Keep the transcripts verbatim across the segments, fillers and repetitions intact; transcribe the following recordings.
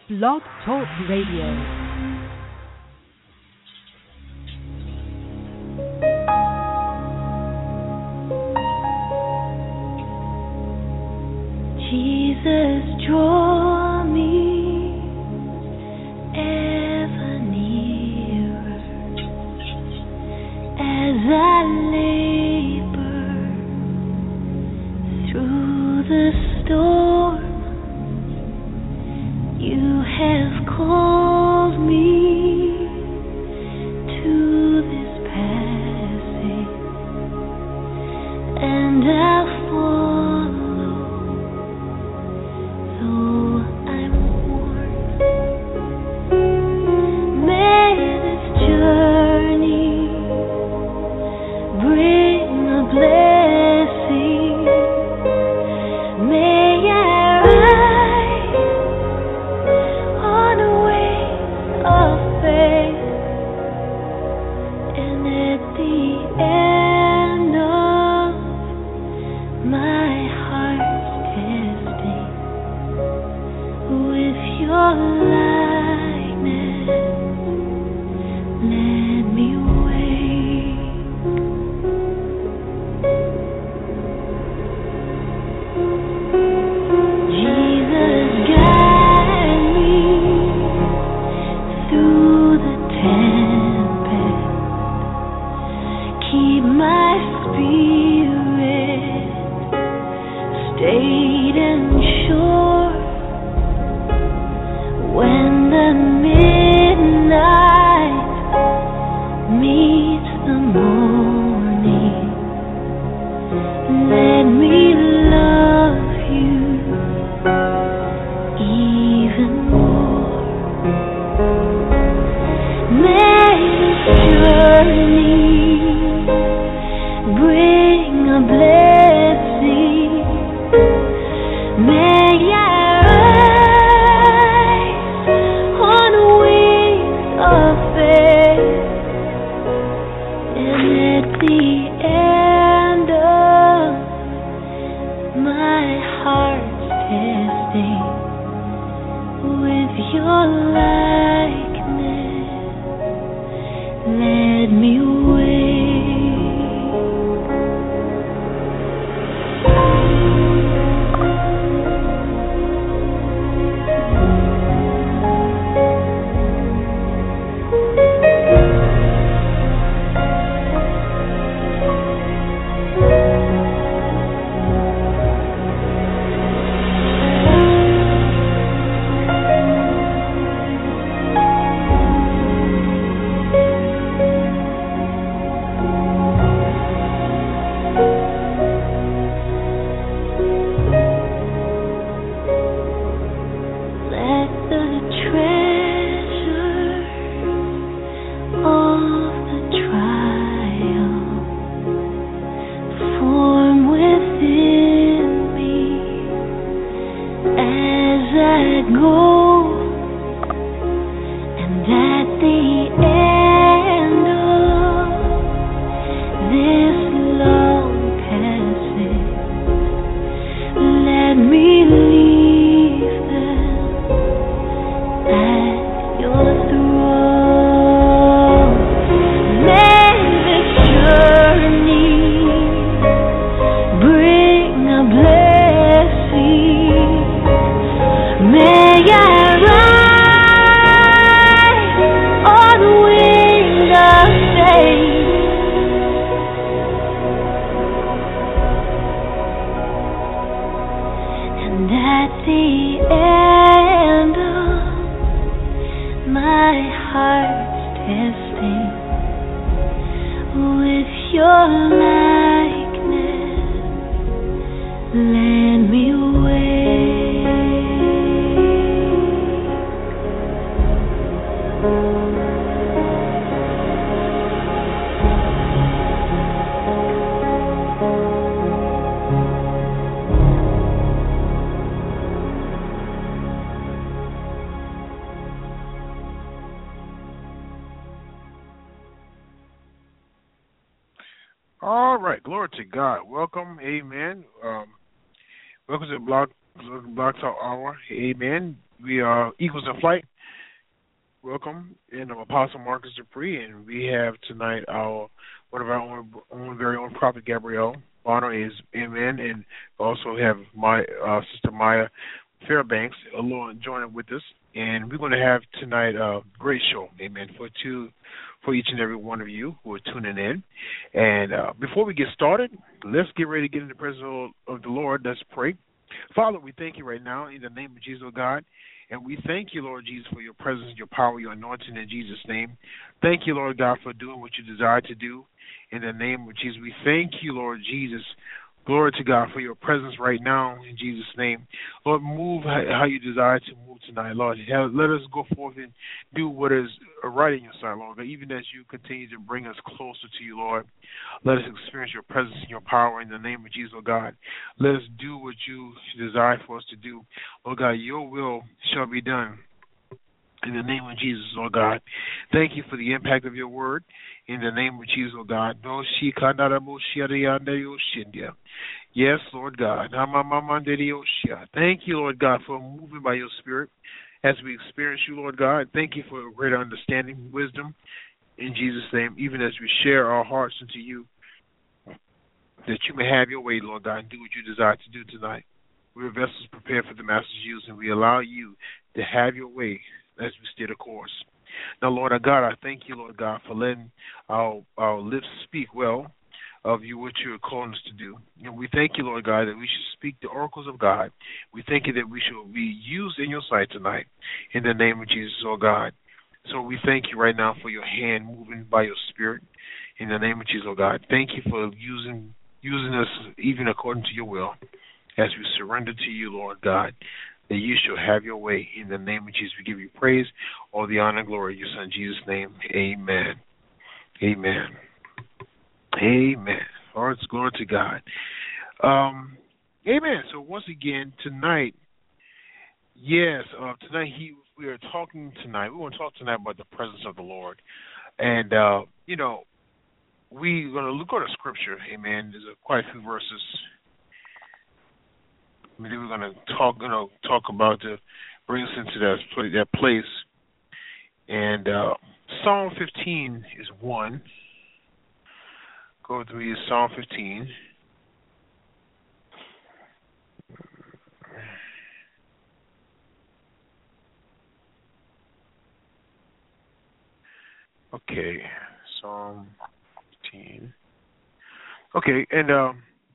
Blog Talk Radio. Jesus, draw me ever nearer as I labor through the storm. You have called me to this passage, and I'll follow. Though I'm worn, may this journey bring a blessing. May I rise on a wave of faith, and at the end of my heart's testing, with your likeness, let me wake. Jesus, guide me through the tempest. Keep my spirit stayed and sure. When the midnight meets the morning, let me love you even more. May this journey bring a blessing. May I rise on wings of faith, and at the end of my heart's testing, with your likeness, let me wake. Let the treasure of the trial form within me as I go, and at the end of this long passage, let me leave them at your throne. May this journey bring a blessing. May I rise on wings of faith, and at the end of my heart's testing, with your likeness, let me wake. All right, glory to God. Welcome, amen. Um, welcome to Blog Block Talk Hour. Amen. We are Eagles in Flight. Welcome. And I'm Apostle Marcus Dupree, and we have tonight our one of our own, own very own Prophet Gabrielle Bonner is Amen, and also have my uh, sister Maya Fairbanks along joining with us, and we're going to have tonight a great show, Amen, for two for each and every one of you who are tuning in. And uh, before we get started, let's get ready to get in the presence of, of the Lord. Let's pray. Father, we thank you right now in the name of Jesus, oh God. And we thank you, Lord Jesus, for your presence, your power, your anointing in Jesus' name. Thank you, Lord God, for doing what you desire to do in the name of Jesus. We thank you, Lord Jesus. Glory to God for your presence right now in Jesus' name. Lord, move how you desire to move tonight, Lord. Let us go forth and do what is right in your sight, Lord. Even as you continue to bring us closer to you, Lord, let us experience your presence and your power in the name of Jesus, oh God. Let us do what you desire for us to do. Oh God, your will shall be done. In the name of Jesus, Lord God. Thank you for the impact of your word. In the name of Jesus, oh God. Yes, Lord God. Thank you, Lord God, for moving by your spirit as we experience you, Lord God. Thank you for greater understanding, wisdom, in Jesus' name, even as we share our hearts unto you, that you may have your way, Lord God, and do what you desire to do tonight. We are vessels prepared for the Master's use, and we allow you to have your way as we steer the course. Now, Lord our God, I thank you, Lord God, for letting our, our lips speak well of you, what you are calling us to do. And we thank you, Lord God, that we should speak the oracles of God. We thank you that we shall be used in your sight tonight in the name of Jesus, oh God. So we thank you right now for your hand moving by your spirit in the name of Jesus, oh God. Thank you for using using us even according to your will as we surrender to you, Lord God, that you shall have your way. In the name of Jesus, we give you praise, all the honor and glory in your Son, Jesus' name. Amen. Amen. Amen. Lord, glory to God. Um, amen. So once again, tonight, yes, uh, tonight he, we are talking tonight. We want to talk tonight about the presence of the Lord. And, uh, you know, we're going to look at the scripture. Amen. There's a, quite a few verses. I mean, we're going to talk, you know, talk about the bring us into that that place. And uh, Psalm fifteen is one. Go through Psalm fifteen. Okay, Psalm fifteen. Okay, and. Uh,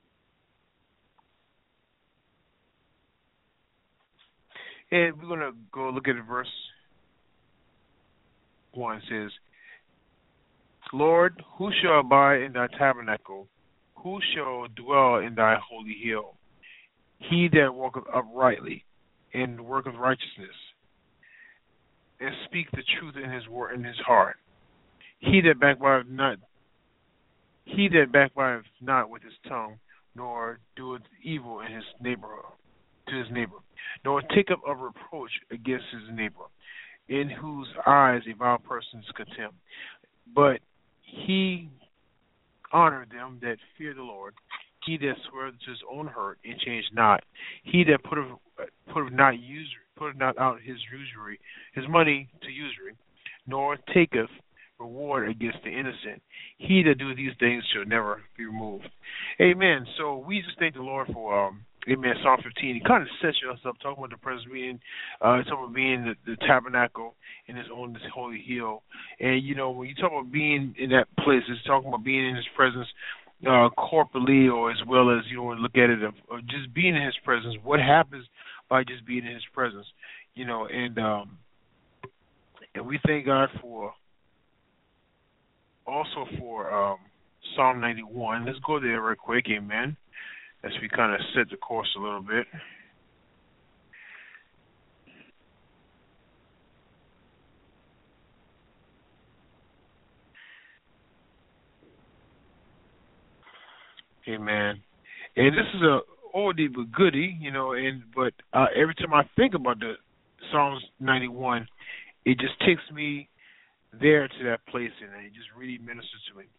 And we're going to go look at verse one. It says, Lord, who shall abide in thy tabernacle? Who shall dwell in thy holy hill? He that walketh uprightly and worketh righteousness, and speak the truth in his word in his heart. He that backbiteth not, he that backbiteth not with his tongue, nor doeth evil in his neighbor, to his neighbor, nor take up a reproach against his neighbor, in whose eyes a vile person is contempt. But he honored them that fear the Lord. He that sweareth to his own hurt and change not. He that putteth putteth not usury, putteth not out his usury, his money to usury, nor taketh reward against the innocent. He that doeth these things shall never be removed. Amen. So we just thank the Lord for um Amen. Psalm fifteen. It kind of sets us up, talking about the presence being, uh, talking about being the, the tabernacle in his own this holy hill. And you know, when you talk about being in that place, it's talking about being in his presence uh, corporately, or as well as you know, look at it of, of just being in his presence. What happens by just being in his presence? You know, and um, and we thank God for also for um, Psalm ninety-one. Let's go there real quick. Amen. As we kind of set the course a little bit. Amen. And this is a oldie but goodie, you know, and but uh, every time I think about the Psalms ninety-one, it just takes me there to that place, and it just really ministers to me.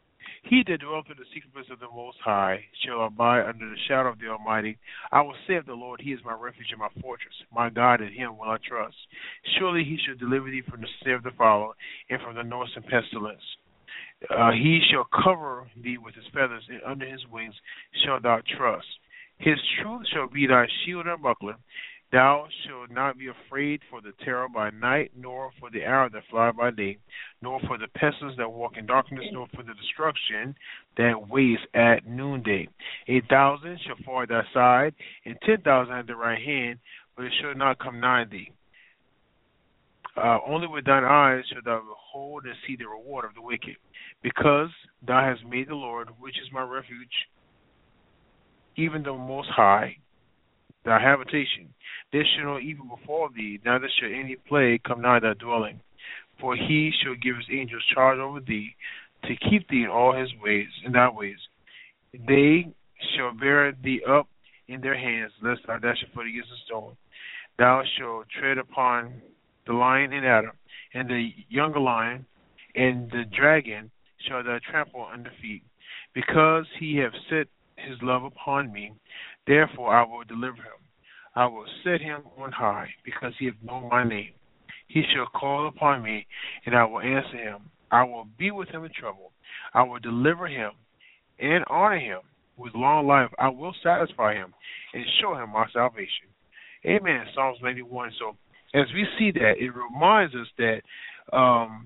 He that dwelleth in the secret place of the Most High shall abide under the shadow of the Almighty. I will say of the Lord, He is my refuge and my fortress. My God, in Him will I trust. Surely He shall deliver thee from the snare of the fowler and from the noisome pestilence. Uh, he shall cover thee with His feathers, and under His wings shalt thou trust. His truth shall be thy shield and buckler. Thou shalt not be afraid for the terror by night, nor for the arrow that fly by day, nor for the pestilence that walk in darkness, nor for the destruction that wastes at noonday. A thousand shall fall at thy side, and ten thousand at thy right hand, but it shall not come nigh thee. Uh, only with thine eyes shalt thou behold and see the reward of the wicked, because thou hast made the Lord, which is my refuge, even the Most High, thy habitation. There shall no evil befall thee, neither shall any plague come nigh thy dwelling. For He shall give His angels charge over thee, to keep thee in all His ways, in thy ways. They shall bear thee up in their hands, lest thou dash your foot against a stone. Thou shalt tread upon the lion and adder, and the younger lion, and the dragon shall thou trample under feet. Because He hath set His love upon me, therefore I will deliver him. I will set him on high, because he hath known my name. He shall call upon me, and I will answer him. I will be with him in trouble. I will deliver him and honor him. With long life I will satisfy him and show him my salvation. Amen. Psalms ninety-one. So as we see that, it reminds us that um,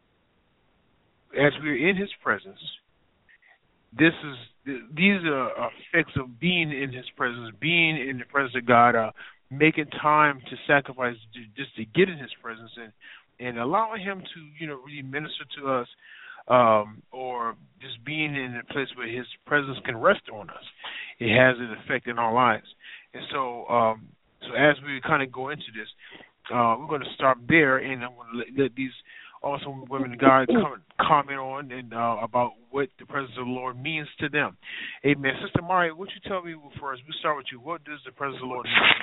as we're in His presence, this is these are effects of being in His presence, being in the presence of God, uh, making time to sacrifice to, just to get in His presence, and, and allowing Him to, you know, really minister to us, um, or just being in a place where His presence can rest on us. It has an effect in our lives. And so, um, so as we kind of go into this, uh, we're going to start there, and I'm going to let, let these awesome women of God come, comment on and uh, about what the presence of the Lord means to them. Amen. Sister Mari, what you tell me first? We'll start with you. What does the presence of the Lord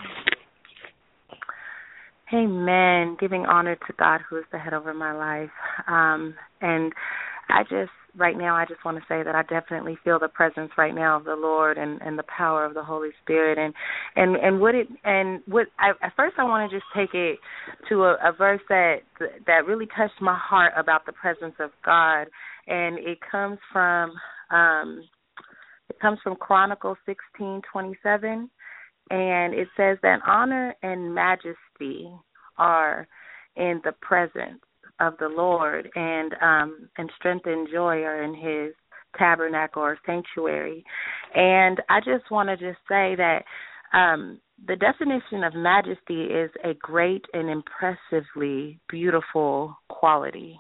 mean to you? Amen. Giving honor to God, who is the head over my life. Um, and I just, right now, I just want to say that I definitely feel the presence right now of the Lord and, and the power of the Holy Spirit. And and, and what it, and what, I, at first I want to just take it to a, a verse that that really touched my heart about the presence of God. And it comes from, um, it comes from Chronicles sixteen twenty-seven. And it says that honor and majesty are in the presence of the Lord, and um, and strength and joy are in His tabernacle or sanctuary. And I just want to just say that um, the definition of majesty is a great and impressively beautiful quality.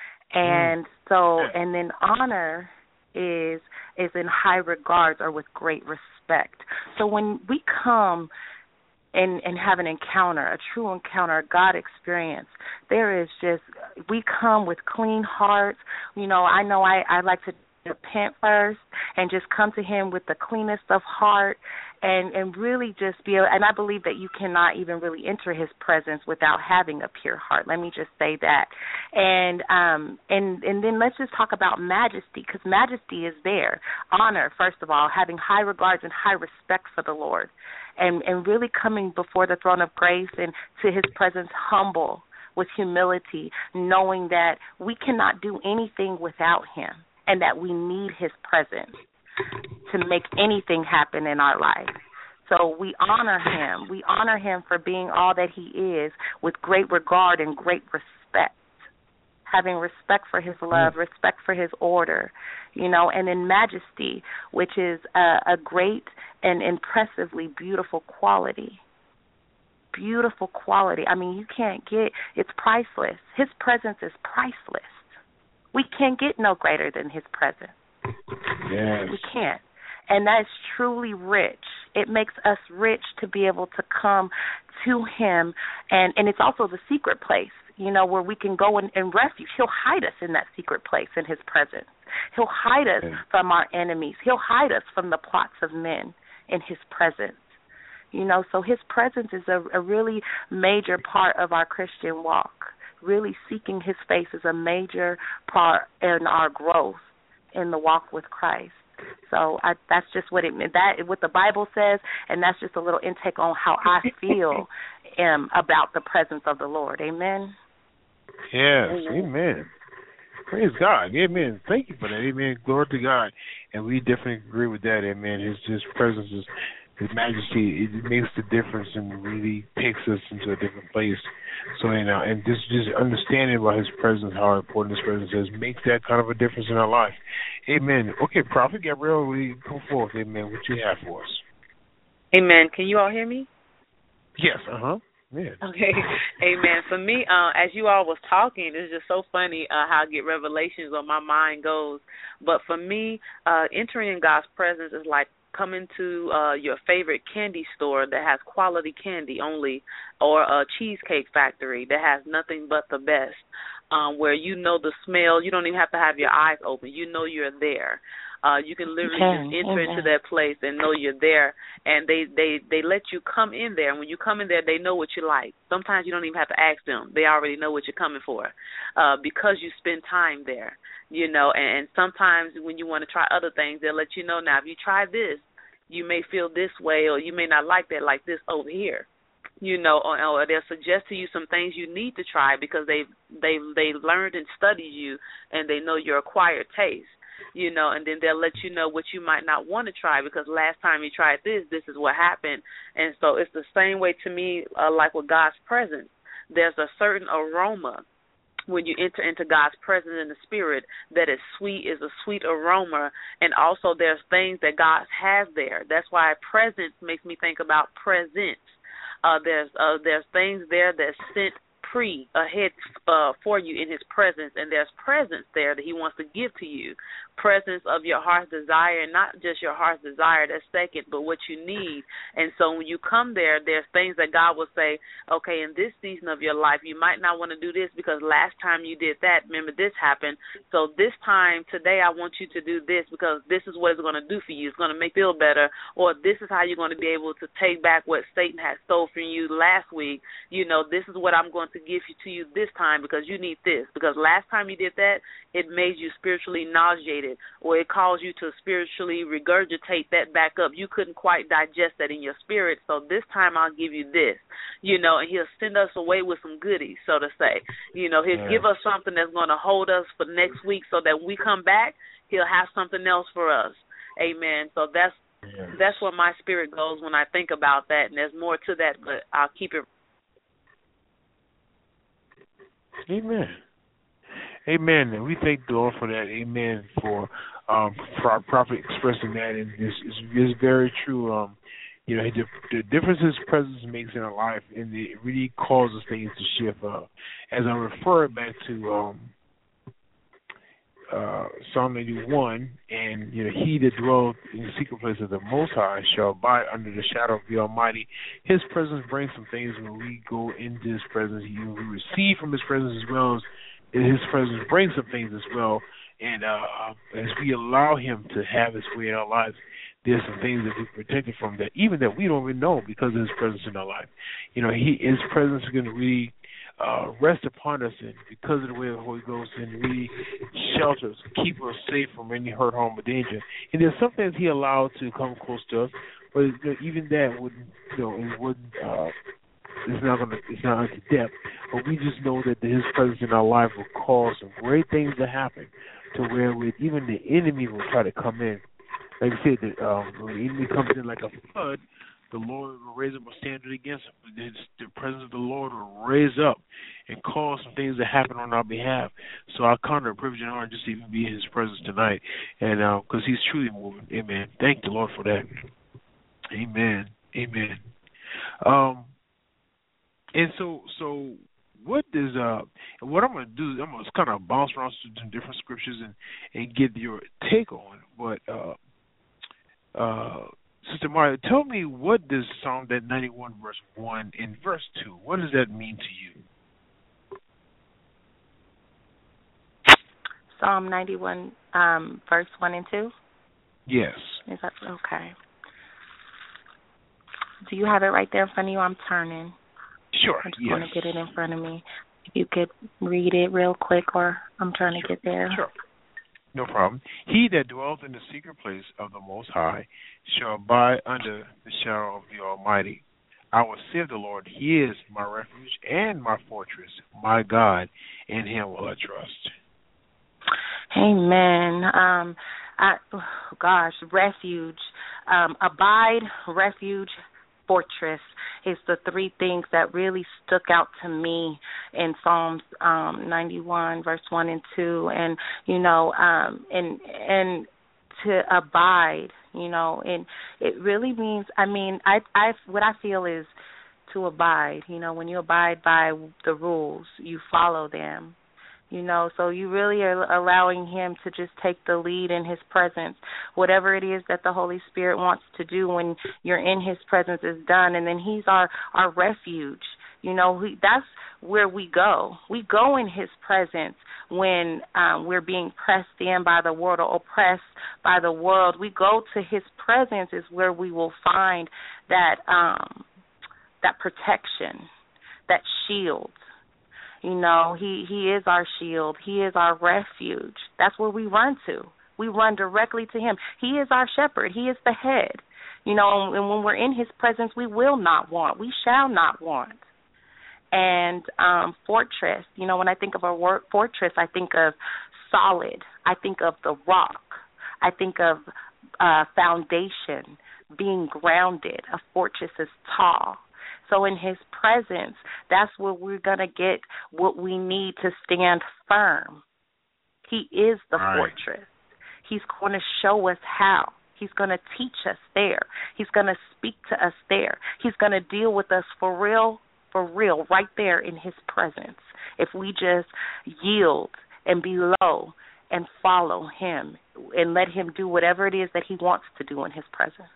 And mm. so, and then honor is is in high regards or with great respect. So when we come and and have an encounter, a true encounter, a God experience, there is just, we come with clean hearts. You know, I know I, I like to repent first and just come to Him with the cleanest of heart, and, and really just be able, and I believe that you cannot even really enter His presence without having a pure heart. Let me just say that. And um and, and then let's just talk about majesty, because majesty is there. Honor, first of all, having high regards and high respect for the Lord, and, and really coming before the throne of grace and to His presence humble, with humility, knowing that we cannot do anything without Him, and that we need His presence to make anything happen in our life. So we honor Him. We honor Him for being all that He is, with great regard and great respect, having respect for His love, respect for His order, you know, and in majesty, which is a, a great and impressively beautiful quality. Beautiful quality. I mean, you can't get, it's priceless. His presence is priceless. We can't get no greater than His presence. Yes. We can't. And that's truly rich. It makes us rich to be able to come to Him. And, and it's also the secret place, you know, where we can go and, and refuge. He'll hide us in that secret place in His presence. He'll hide us okay. from our enemies. He'll hide us from the plots of men in His presence. You know, so His presence is a, a really major part of our Christian walk. Really seeking His face is a major part in our growth. in the walk with Christ. So I, that's just what it that what the Bible says, and that's just a little intake on how I feel um, about the presence of the Lord. Amen. Yes, amen. amen. Praise God. Amen. Thank you for that. Amen. Glory to God. And we definitely agree with that. Amen. His His presence is His majesty. It makes the difference and really takes us into a different place. So you know, and just just understanding about His presence, how important His presence is, makes that kind of a difference in our life. Amen. Okay, Prophet Gabriel, we come forth. Amen. What you have for us? Amen. Can you all hear me? Yes. Uh huh. Yeah. Okay. Amen. For me, uh, as you all was talking, it's just so funny uh, how I get revelations or my mind goes. But for me, uh, entering in God's presence is like coming to uh, your favorite candy store that has quality candy only, or a cheesecake factory that has nothing but the best, um, where you know the smell. You don't even have to have your eyes open. You know you're there. Uh, you can literally okay. just enter Amen. into that place and know you're there, and they, they, they let you come in there. And when you come in there, they know what you like. Sometimes you don't even have to ask them. They already know what you're coming for uh, because you spend time there, you know. And, and sometimes when you want to try other things, they'll let you know, now, if you try this, you may feel this way, or you may not like that like this over here. You know, or, or they'll suggest to you some things you need to try because they've, they've, they've learned and studied you, and they know your acquired taste. You know, and then they'll let you know what you might not want to try because last time you tried this, this is what happened. And so it's the same way to me, uh, like with God's presence. There's a certain aroma when you enter into God's presence in the spirit that is sweet, is a sweet aroma. And also there's things that God has there. That's why presence makes me think about presence. Uh, there's uh, there's things there that's sent pre ahead uh, for you in His presence, and there's presence there that He wants to give to you. Presence of your heart's desire, and not just your heart's desire, that's second, but what you need. And so when you come there, there's things that God will say, okay, in this season of your life, you might not want to do this because last time you did that, remember this happened. So this time, today, I want you to do this because this is what it's going to do for you. It's going to make you feel better, or this is how you're going to be able to take back what Satan has stole from you last week. You know, this is what I'm going to give you to you this time because you need this. Because last time you did that, it made you spiritually nauseated, or it caused you to spiritually regurgitate that back up. You couldn't quite digest that in your spirit, so this time I'll give you this. You know, and He'll send us away with some goodies, so to say. You know, He'll yeah. give us something that's going to hold us for next week so that when we come back, He'll have something else for us. Amen. So that's yes. that's where my spirit goes when I think about that, and there's more to that, but I'll keep it. Amen. Amen. And we thank the Lord for that. Amen. For um, for Prophet expressing that, and it's, it's, it's very true. Um, you know, the, the difference His presence makes in our life, and it really causes things to shift. Uh, as I refer back to um, uh, Psalm eighty-one, and you know, He that dwells in the secret place of the Most High shall abide under the shadow of the Almighty. His presence brings some things when we go into His presence. You know, we receive from His presence as well as His presence brings some things as well, and uh, as we allow Him to have His way in our lives, there's some things that we're protected from that even that we don't even know because of His presence in our life. You know, He His presence is going to really uh, rest upon us, and because of the way of the Holy Ghost, and really shelter us, keep us safe from any hurt, harm, or danger. And there's some things He allows to come close to us, but you know, even that wouldn't, you know, it wouldn't. Uh, It's not gonna. It's not into depth, but we just know that His presence in our life will cause some great things to happen, to where with even the enemy will try to come in. Like I said, that um, when the enemy comes in like a flood, the Lord will raise up a standard against him. It's the presence of the Lord will raise up and cause some things to happen on our behalf. So I count it a privilege and honor just to even be in His presence tonight, and because uh, He's truly moving. Amen. Thank the Lord for that. Amen. Amen. Um. And so, so what is uh, what I'm gonna do? I'm gonna kind of bounce around to some different scriptures and, and get your take on. But uh, uh, Sister Maria, tell me, what does Psalm that ninety-one verse one and verse two? What does that mean to you? Psalm ninety-one, um, verse one and two. Yes. Is that okay? Do you have it right there in front of you? I'm turning. Sure. I just yes. want to get it in front of me. If you could read it real quick, or I'm trying to sure. get there. Sure. No problem. He that dwelleth in the secret place of the Most High shall abide under the shadow of the Almighty. I will say of the Lord, He is my refuge and my fortress, my God, in Him will I trust. Amen. Um, I, oh gosh, refuge, um, abide, refuge, fortress is the three things that really stuck out to me in Psalms um, ninety-one, verse one and two, and you know, um, and and to abide, you know, and it really means. I mean, I, I, what I feel is to abide. You know, when you abide by the rules, you follow them. You know, so you really are allowing Him to just take the lead in His presence. Whatever it is that the Holy Spirit wants to do when you're in His presence is done, and then He's our, our refuge. You know, we, that's where we go. We go in His presence when um, we're being pressed in by the world or oppressed by the world. We go to His presence is where we will find that um, that protection, that shield. You know, he, he is our shield. He is our refuge. That's where we run to. We run directly to Him. He is our shepherd. He is the head. You know, and when we're in His presence, we will not want. We shall not want. And um, fortress, you know, when I think of a word fortress, I think of solid. I think of the rock. I think of uh, foundation, being grounded. A fortress is tall. So in His presence, that's where we're going to get what we need to stand firm. He is the right. fortress. He's going to show us how. He's going to teach us there. He's going to speak to us there. He's going to deal with us for real, for real, right there in His presence. If we just yield and be low and follow Him and let Him do whatever it is that He wants to do in His presence.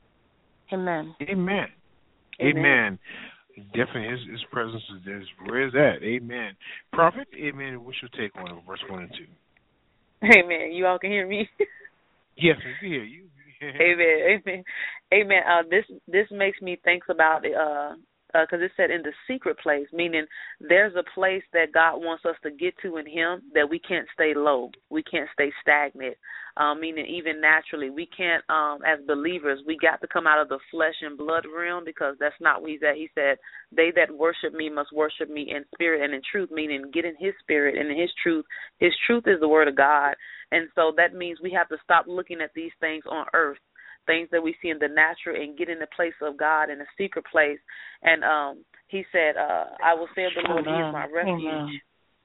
Amen. Amen. Amen. Amen. Definitely, his, his presence is there. Where is that? Amen. Prophet, amen. What's your take on it, verse one and two? Amen. You all can hear me? Yes, we can hear you. Amen. Amen. Amen. Uh, this this makes me think about uh because uh, it said in the secret place, meaning there's a place that God wants us to get to in Him that we can't stay low. We can't stay stagnant, um, meaning even naturally. We can't, um, as believers, we got to come out of the flesh and blood realm because that's not what He's at. He said, they that worship Me must worship Me in spirit and in truth, meaning get in His spirit and in His truth. His truth is the Word of God. And so that means we have to stop looking at these things on earth, things that we see in the natural, and get in the place of God in a secret place. And um, He said, uh, I will say of the Lord, He is my refuge Amen.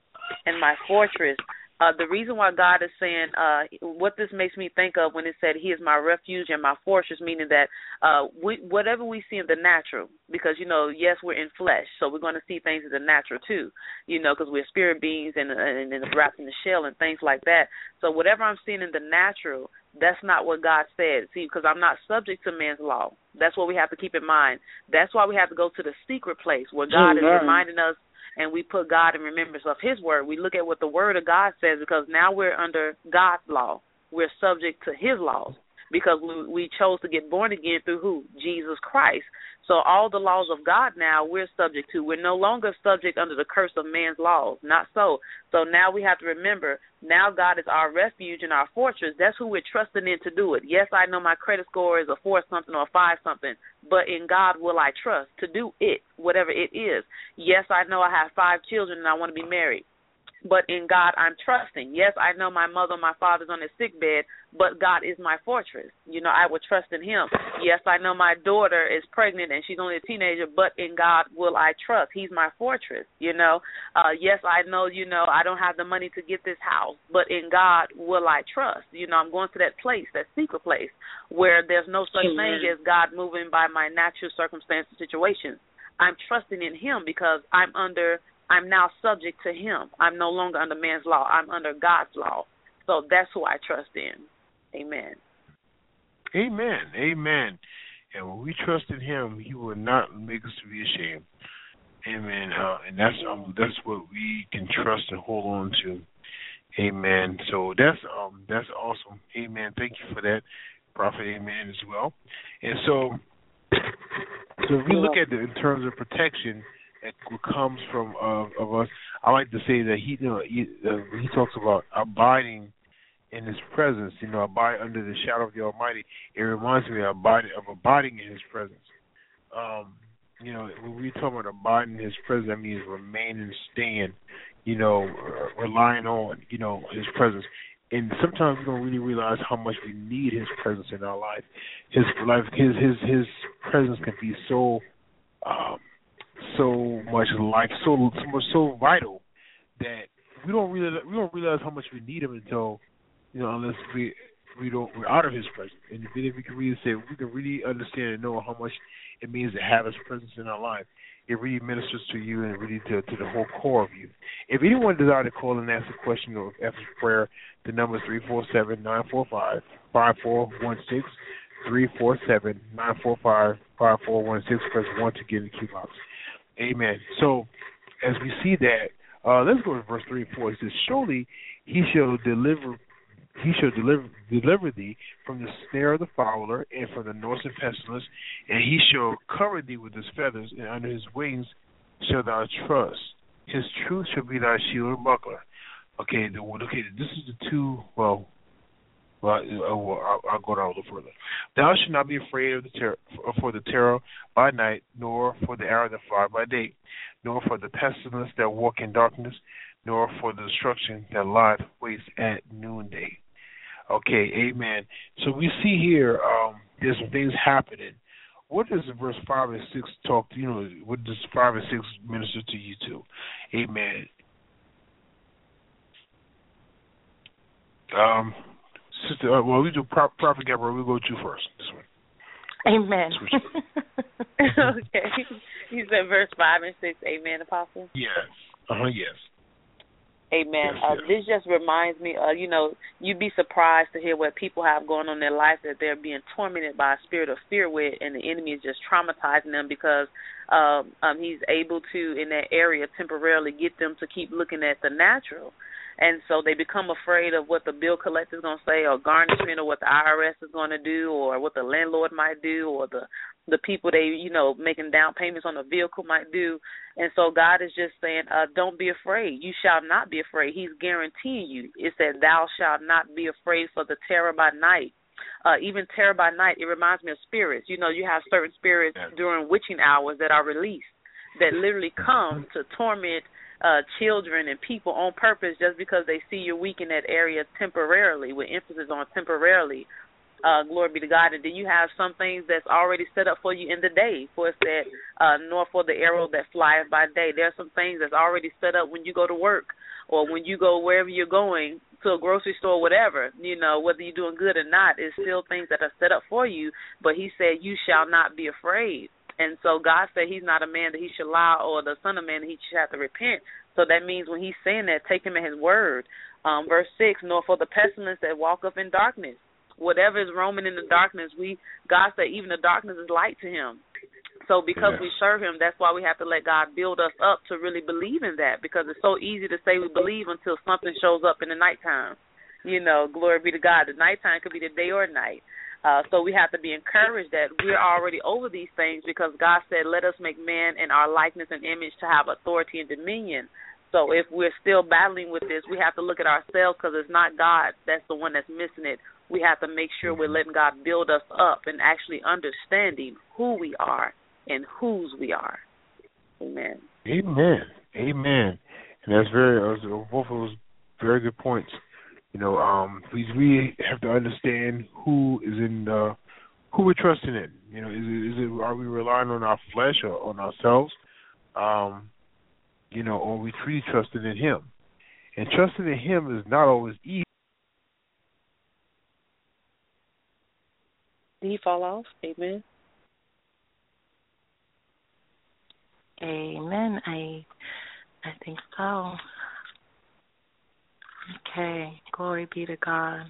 And my fortress. Uh, the reason why God is saying, uh, what this makes me think of when it said He is my refuge and my fortress, meaning that uh, we, whatever we see in the natural, because, you know, yes, we're in flesh, so we're going to see things in the natural too, you know, because we're spirit beings and, and, and wrapped in the shell and things like that. So whatever I'm seeing in the natural, that's not what God said. See, because I'm not subject to man's law. That's what we have to keep in mind. That's why we have to go to the secret place where God Amen. Is reminding us, and we put God in remembrance of His word. We look at what the word of God says because now we're under God's law. We're subject to His laws because we, we chose to get born again through who? Jesus Christ. So all the laws of God now we're subject to. We're no longer subject under the curse of man's laws. Not so. So now we have to remember, now God is our refuge and our fortress. That's who we're trusting in to do it. Yes, I know my credit score is a four something or a five something, but in God will I trust to do it, whatever it is. Yes, I know I have five children and I want to be married, but in God I'm trusting. Yes, I know my mother and my father's on their sick bed, but God is my fortress. You know, I will trust in Him. Yes, I know my daughter is pregnant and she's only a teenager, but in God will I trust. He's my fortress, you know. Uh, yes, I know, you know, I don't have the money to get this house, but in God will I trust. You know, I'm going to that place, that secret place, where there's no such Amen. Thing as God moving by my natural circumstances, situations. I'm trusting in Him because I'm under I'm now subject to Him. I'm no longer under man's law. I'm under God's law. So that's who I trust in. Amen. Amen. Amen. And when we trust in Him, He will not make us to be ashamed. Amen. Uh, and that's um, that's what we can trust and hold on to. Amen. So that's um, that's awesome. Amen. Thank you for that, Prophet. Amen as well. And so, so if we look at it in terms of protection that comes from uh, of us, I like to say that he, you know, he, uh, he talks about abiding in His presence. You know, abide under the shadow of the Almighty. It reminds me of abiding, of abiding in His presence. Um, you know, when we talk about abiding in His presence, that means remaining, staying. You know, uh, relying on, you know, His presence. And sometimes we don't really realize how much we need His presence in our life. His life, His His His presence can be so, um, so much life, so so much, so vital that we don't really we don't realize how much we need Him until, you know, unless we we don't we're out of His presence. And then if we can really say we can really understand and know how much it means to have His presence in our life, it really ministers to you and really to, to the whole core of you. If anyone desires to call and ask a question or after prayer, the number is three four seven, nine four five, five four one six, three four seven, nine four five, five four one six. Press one to get in the queue box. Amen. So as we see that, uh, let's go to verse three and four. It says, surely He shall deliver He shall deliver deliver thee from the snare of the fowler and from the noisome pestilence, and He shall cover thee with His feathers, and under His wings shall thou trust. His truth shall be thy shield and buckler. Okay, the, okay, this is the two. Well, well, I'll, I'll go down a little further. Thou shalt not be afraid of the terror, for the terror by night, nor for the arrow that fly by day, nor for the pestilence that walk in darkness, nor for the destruction that lieth waste at noonday. Okay, amen. So we see here um, there's some things happening. What does verse five and six talk to, you know, what does five and six minister to you to? Amen. Um, sister, uh, well, we do Prophet Gabriel. We'll go to you first. This one. Amen. Okay. You said verse five and six. Amen, Apostle? Yes. Uh-huh, yes. Amen. Yes, uh, yes. This just reminds me, uh, you know, you'd be surprised to hear what people have going on in their life that they're being tormented by a spirit of fear with, and the enemy is just traumatizing them because um, um, he's able to, in that area, temporarily get them to keep looking at the natural. And so they become afraid of what the bill collector is going to say, or garnishment, or what the I R S is going to do, or what the landlord might do, or the the people they, you know, making down payments on a vehicle might do. And so God is just saying, uh, don't be afraid. You shall not be afraid. He's guaranteeing you. It said, thou shalt not be afraid for the terror by night. Uh, even terror by night, it reminds me of spirits. You know, you have certain spirits during witching hours that are released that literally come to torment Uh, children and people on purpose just because they see you're weak in that area temporarily, with emphasis on temporarily. Uh, glory be to God. And then you have some things that's already set up for you in the day. For it said, uh, nor for the arrow that flieth by day. There are some things that's already set up when you go to work or when you go wherever you're going, to a grocery store, whatever. You know, whether you're doing good or not, it's still things that are set up for you. But He said, you shall not be afraid. And so God said He's not a man that He should lie, or the son of man that He should have to repent. So that means when He's saying that, take Him at His word. Um, verse six, nor for the pestilence that walketh in darkness. Whatever is roaming in the darkness, we God said even the darkness is light to Him. So because yes. we serve Him, that's why we have to let God build us up to really believe in that, because it's so easy to say we believe until something shows up in the nighttime. You know, glory be to God. The nighttime could be the day or night. Uh, so we have to be encouraged that we're already over these things, because God said, let us make man in our likeness and image to have authority and dominion. So if we're still battling with this, we have to look at ourselves, because it's not God that's the one that's missing it. We have to make sure we're letting God build us up and actually understanding who we are and whose we are. Amen. Amen. Amen. And that's very, both of those very good points. You know, um, we we have to understand who is in, uh, who we're trusting in. You know, is it, is it are we relying on our flesh or on ourselves? Um, you know, or are we truly trusting in Him? And trusting in Him is not always easy. Did he fall off? Amen. Amen. I I think so. Okay. Glory be to God.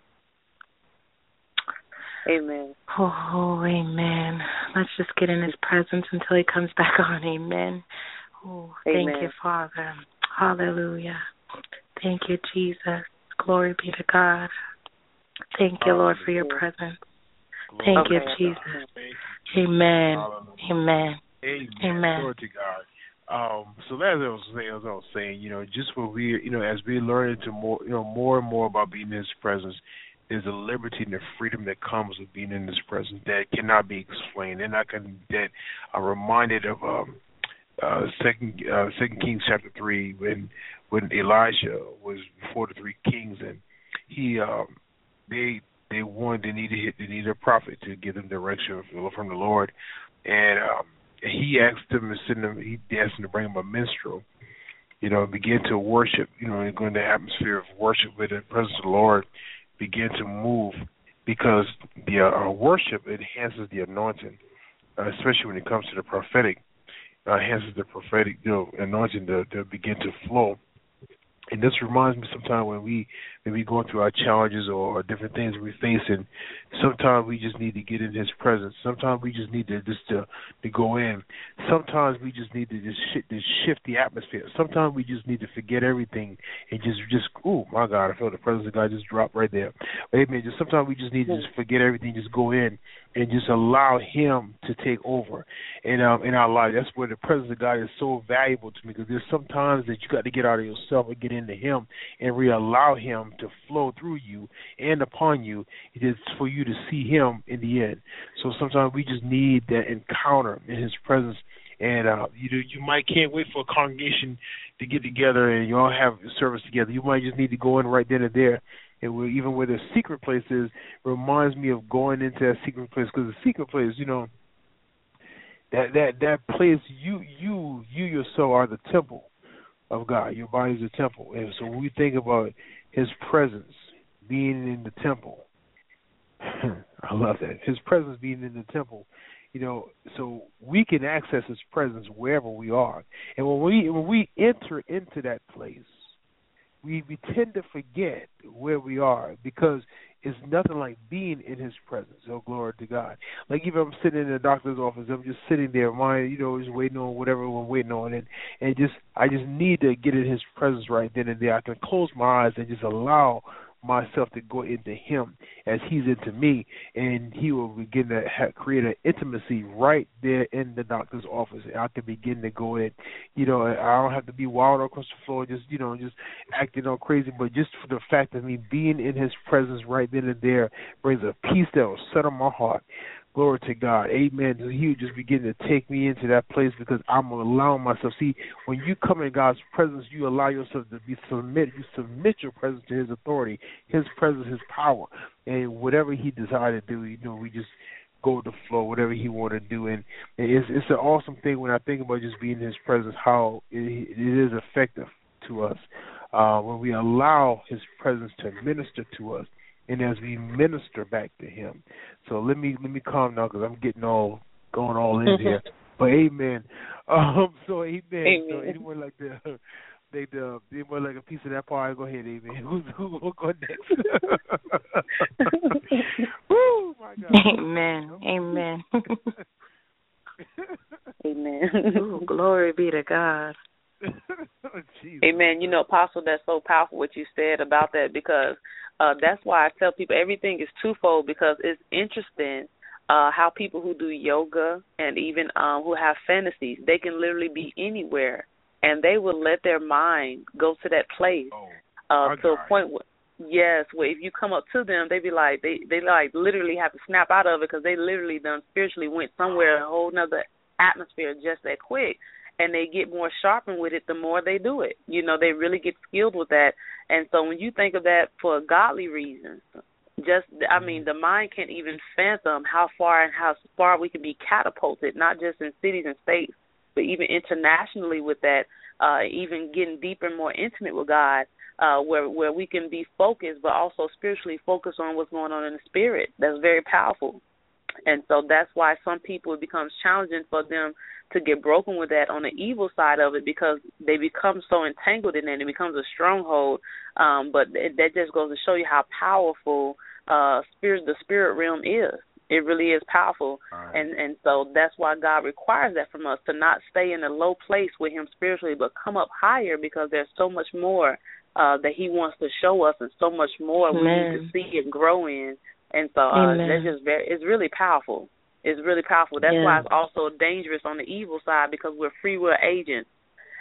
Amen. Oh, amen. Let's just get in His presence until He comes back on. Amen. Oh, thank Amen. you, Father. Hallelujah. Thank you, Jesus. Glory be to God. Thank you, Lord, for your presence. Thank okay. you, Jesus. Amen. Amen. Amen. Amen. Glory to God. Um, so that's what I was saying. As I was saying, you know, just when we, you know, as we learn into more, you know, more and more about being in His presence, there's a liberty and a freedom that comes with being in His presence that cannot be explained. And I can that I'm reminded of um, uh, Second uh, Second Kings chapter three when when Elijah was before the three kings and he um, they they wanted they needed they needed a prophet to give them direction from the Lord, and um, he asked them to send them. He asked them to bring him a minstrel, you know, begin to worship, you know, and go in the atmosphere of worship with the presence of the Lord, begin to move, because the uh, worship enhances the anointing, uh, especially when it comes to the prophetic, uh, enhances the prophetic, you know, anointing to, to begin to flow. And this reminds me sometimes when we when we go through our challenges or, or different things we face, and sometimes we just need to get in His presence. Sometimes we just need to just to, to go in. Sometimes we just need to just shift, to shift the atmosphere. Sometimes we just need to forget everything and just just oh my God, I feel the presence of God just drop right there. Amen. Just sometimes we just need to just forget everything, just go in and just allow Him to take over in um in our life. That's where the presence of God is so valuable to me, because there's sometimes that you got to get out of yourself and get into Him and really allow Him to flow through you and upon you. It is for you to see Him in the end. So sometimes we just need that encounter in His presence. And uh, you you might can't wait for a congregation to get together and you all have a service together. You might just need to go in right then and there. And where, even where the secret place is, reminds me of going into that secret place, because the secret place, you know, that that that place, you you you yourself are the temple of God. Your body is a temple, and so when we think about His presence being in the temple, I love that. His presence being in the temple, you know, so we can access His presence wherever we are. And when we when we enter into that place, we, we tend to forget where we are, because it's nothing like being in His presence. Oh, glory to God. Like even I'm sitting in the doctor's office, I'm just sitting there, my, you know, just waiting on whatever I'm waiting on, and, and just I just need to get in His presence right then and there. I can close my eyes and just allow myself to go into Him as He's into me, and He will begin to ha- create an intimacy right there in the doctor's office. And I can begin to go in. You know, I don't have to be wild across the floor, just, you know, just acting all crazy, but just for the fact of me being in His presence right then and there brings a peace that will settle my heart. Glory to God. Amen. So He would just begin to take me into that place, because I'm allowing myself. See, when you come in God's presence, you allow yourself to be submitted. You submit your presence to His authority, His presence, His power. And whatever He decided to do, you know, we just go with the flow, whatever He wanted to do. And it's, it's an awesome thing when I think about just being in His presence, how it, it is effective to us uh, when we allow His presence to minister to us, and as we minister back to Him. So let me let me calm down, because I'm getting all going all in here. But amen. Um, so amen. amen. So anyone like the they the anyone like a piece of that pie? Go ahead, amen. Who's who will go next? Woo, my God. Amen. Amen. Amen. Ooh, glory be to God. Oh, amen. You know, Apostle, that's so powerful what you said about that, because uh, that's why I tell people everything is twofold, because it's interesting uh, how people who do yoga and even um, who have fantasies, they can literally be anywhere, and they will let their mind go to that place uh, to a point where, yes, where if you come up to them, they be like, they, they like literally have to snap out of it, because they literally done spiritually went somewhere, a whole nother atmosphere just that quick. And they get more sharpened with it the more they do it. You know, they really get skilled with that. And so when you think of that for godly reasons, just, I mean, the mind can't even fathom how far and how far we can be catapulted, not just in cities and states, but even internationally with that, uh, even getting deeper and more intimate with God, uh, where, where we can be focused, but also spiritually focused on what's going on in the spirit. That's very powerful. And so that's why some people, it becomes challenging for them to get broken with that on the evil side of it, because they become so entangled in it. It becomes a stronghold. Um, but it, that just goes to show you how powerful uh, spirit the spirit realm is. It really is powerful. Right. And and so that's why God requires that from us, to not stay in a low place with Him spiritually, but come up higher, because there's so much more uh, that He wants to show us, and so much more Amen. We need to see and grow in. And so uh, that's just very, it's really powerful. It's really powerful. That's yeah. why it's also dangerous on the evil side, because we're free will agents.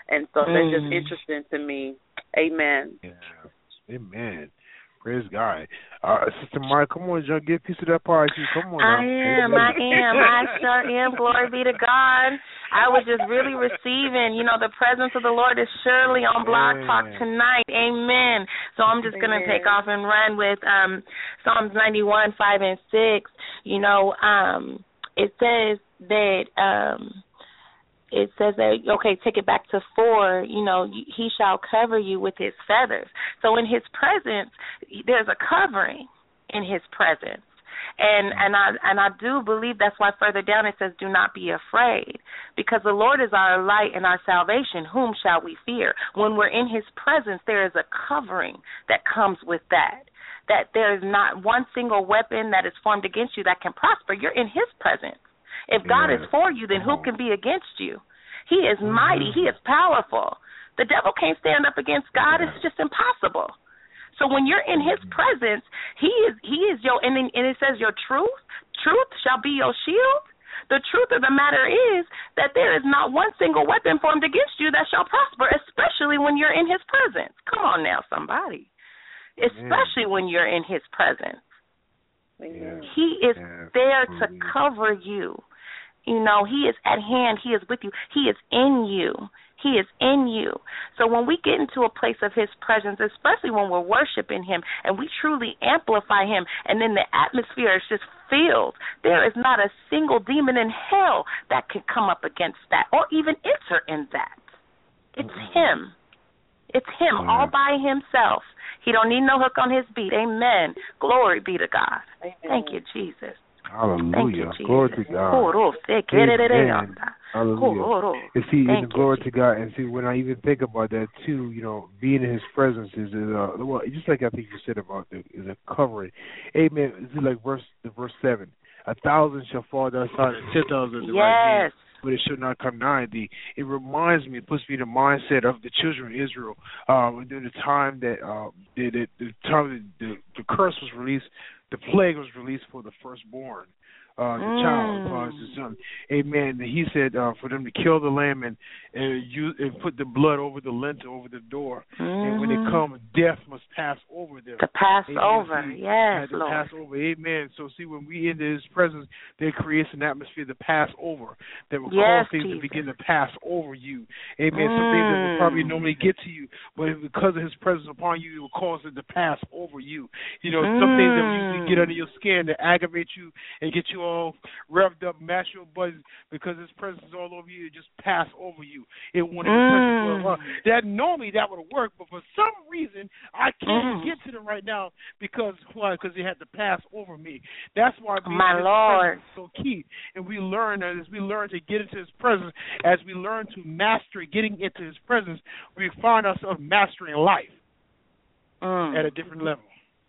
And so Mm. that's just interesting to me. Amen. Yeah. Amen. Praise God. Uh, Sister Maya, come on, John, get a piece of that pie too. Come on. I now. am, I am, I sure am. Glory be to God. I was just really receiving, you know, the presence of the Lord is surely on Blog Talk tonight. Amen. So I'm just going to take off and run with um, Psalms ninety-one, five and six. You know, um, it says that, um, it says that, okay, take it back to four, you know, he shall cover you with his feathers. So in his presence, there's a covering in his presence. And and I and I do believe that's why further down it says, do not be afraid, because the Lord is our light and our salvation. Whom shall we fear? When we're in his presence, there is a covering that comes with that, that there is not one single weapon that is formed against you that can prosper. You're in his presence. If God is for you, then who can be against you? He is mighty. He is powerful. The devil can't stand up against God. It's just impossible. So when you're in his presence, he is he is your, and, then, and it says your truth, truth shall be your shield. The truth of the matter is that there is not one single weapon formed against you that shall prosper, especially when you're in his presence. Come on now, somebody. Especially when you're in his presence. Yeah. He is Yeah. there to cover you. You know, he is at hand. He is with you. He is in you. He is in you. So when we get into a place of his presence, especially when we're worshiping him and we truly amplify him, and then the atmosphere is just filled, there is not a single demon in hell that can come up against that or even enter in that. It's him. It's him all by himself. He don't need no hook on his beat. Amen. Glory be to God. Amen. Thank you, Jesus. Hallelujah. You, glory to God. Amen. Hallelujah. And see, and glory you. to God. And see, when I even think about that too, you know, being in his presence is, uh, well, just like I think you said about the, is a covering. Amen. It's like verse, the verse seven. A thousand shall fall down side and ten thousand at the right hand, but it should not come nigh thee. It reminds me, it puts me in the mindset of the children of Israel um, during the time that uh, the, the, the time the, the, the curse was released, the plague was released for the firstborn. Uh, the mm. child, uh, the son. Amen. He said uh, for them to kill the lamb and and, use, and put the blood over the lintel, over the door. Mm. And when it comes, death must pass over them. To pass Amen. over, see, yes, to Lord. pass over. Amen. So see, when we enter his presence, there creates an atmosphere to pass over that will yes, cause things Jesus. to begin to pass over you. Amen. Mm. Some things that will probably normally get to you, but because of his presence upon you, it will cause it to pass over you. You know, mm. some things that will usually get under your skin to aggravate you and get you all revved up, mash your buttons, because his presence is all over you, it just pass over you. It won't even touch you for a while. That normally that would work, but for some reason I can't mm. get to them right now because why? Because they had to pass over me. That's why being my in his Lord presence is so key. And we learn as we learn to get into his presence, as we learn to master getting into his presence, we find ourselves mastering life mm. at a different level.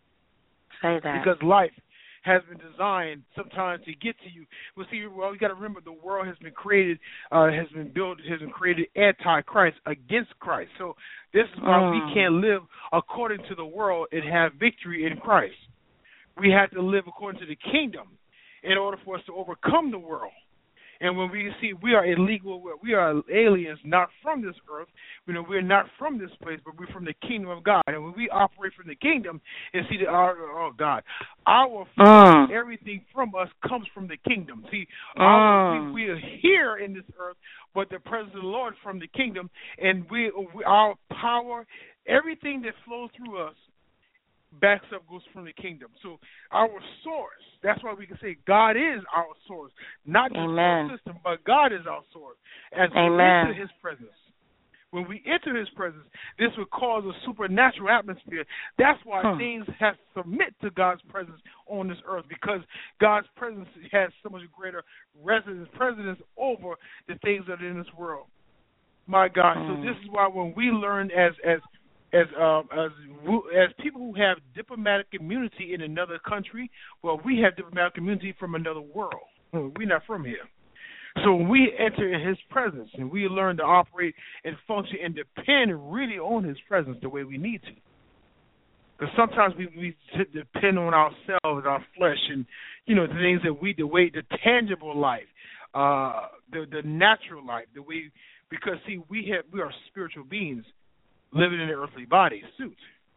Say that. Because life has been designed sometimes to get to you. Well, see, well, you got to remember the world has been created, uh, has been built, has been created anti-Christ, against Christ. So this is why mm. we can't live according to the world and have victory in Christ. We have to live according to the kingdom in order for us to overcome the world. And when we see we are illegal, we are aliens, not from this earth. You know, we're not from this place, but we're from the kingdom of God. And when we operate from the kingdom and see that our oh God, our mm. everything from us comes from the kingdom. See, mm. our, we, we are here in this earth, but the presence of the Lord from the kingdom, and we, we our power, everything that flows through us, backs up goes from the kingdom. So our source, that's why we can say God is our source, not just Amen. our system, but God is our source. As we Amen. enter his presence, when we enter his presence, this will cause a supernatural atmosphere. That's why huh. things have to submit to God's presence on this earth, because God's presence has so much greater residence, presence over the things that are in this world. My God. Mm. So this is why when we learn as as As um, as as people who have diplomatic immunity in another country, well, we have diplomatic immunity from another world. We're not from here. So when we enter in his presence and we learn to operate and function and depend really on his presence the way we need to. Because sometimes we, we depend on ourselves, our flesh, and, you know, the things that we, the way, the tangible life, uh, the, the natural life, the way Because, see, we have we are spiritual beings living in an earthly body, suit.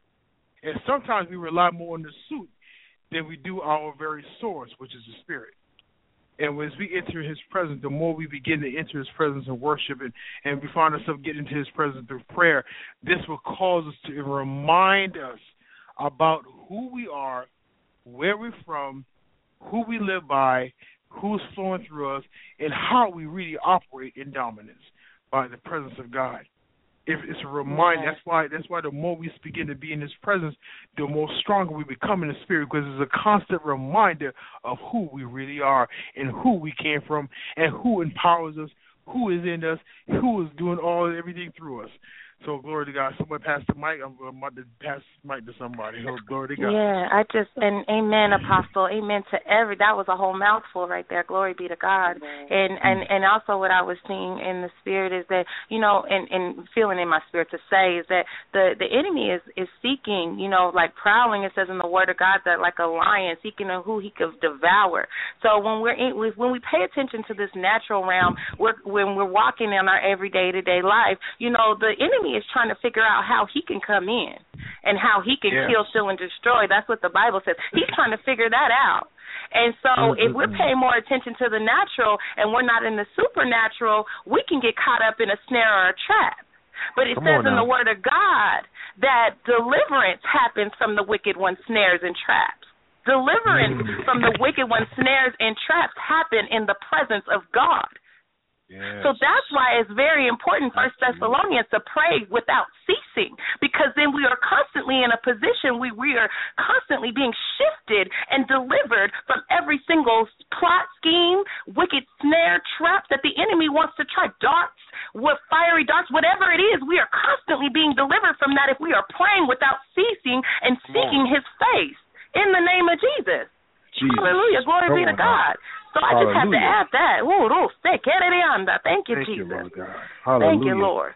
And sometimes we rely more on the suit than we do our very source, which is the spirit. And as we enter his presence, the more we begin to enter his presence and worship, and, and we find ourselves getting into his presence through prayer, this will cause us to remind us about who we are, where we're from, who we live by, who's flowing through us, and how we really operate in dominance by the presence of God. If it's a reminder, that's why that's why the more we begin to be in his presence, the more stronger we become in the spirit, because it's a constant reminder of who we really are and who we came from and who empowers us, who is in us, who is doing all everything through us. So glory to God. Someone pass the mic. I'm about to pass the mic to somebody. Oh, glory to God. Yeah, I just, and amen, Apostle. Amen to every, that was a whole mouthful right there. Glory be to God. Amen. And, and and also what I was seeing in the spirit is that, you know, and, and feeling in my spirit to say is that the, the enemy is, is seeking, you know, like prowling, it says in the word of God, that like a lion seeking who he could devour. So when we're in, when we pay attention to this natural realm, we're, when we're walking in our everyday to day life, you know, the enemy is trying to figure out how he can come in and how he can yes. kill, steal, and destroy. That's what the Bible says. He's trying to figure that out. And so mm-hmm. if we're paying more attention to the natural and we're not in the supernatural, we can get caught up in a snare or a trap. But it Come says in the Word of God that deliverance happens from the wicked one's snares and traps. Deliverance mm. from the wicked one's snares and traps happen in the presence of God. Yes. So that's why it's very important, First Thessalonians, to pray without ceasing, because then we are constantly in a position we we are constantly being shifted and delivered from every single plot, scheme, wicked snare, trap that the enemy wants to try, darts, what fiery darts, whatever it is. We are constantly being delivered from that if we are praying without ceasing and seeking his face in the name of Jesus. Jesus. Hallelujah. Glory Come be to God. So I Hallelujah. Just have to add that. Ooh, ooh, Thank you, Thank Jesus. You, Lord God. Hallelujah. Thank you, Lord.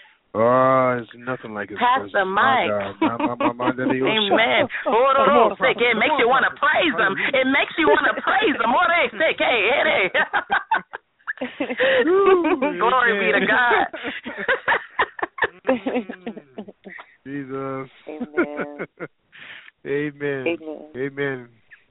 Oh, it's nothing like it. Pass the mic. Amen. Oh, oh, oh, it makes you want to praise him. It makes you want to praise him. Glory be to God. Jesus. Amen. Amen. Amen. Amen.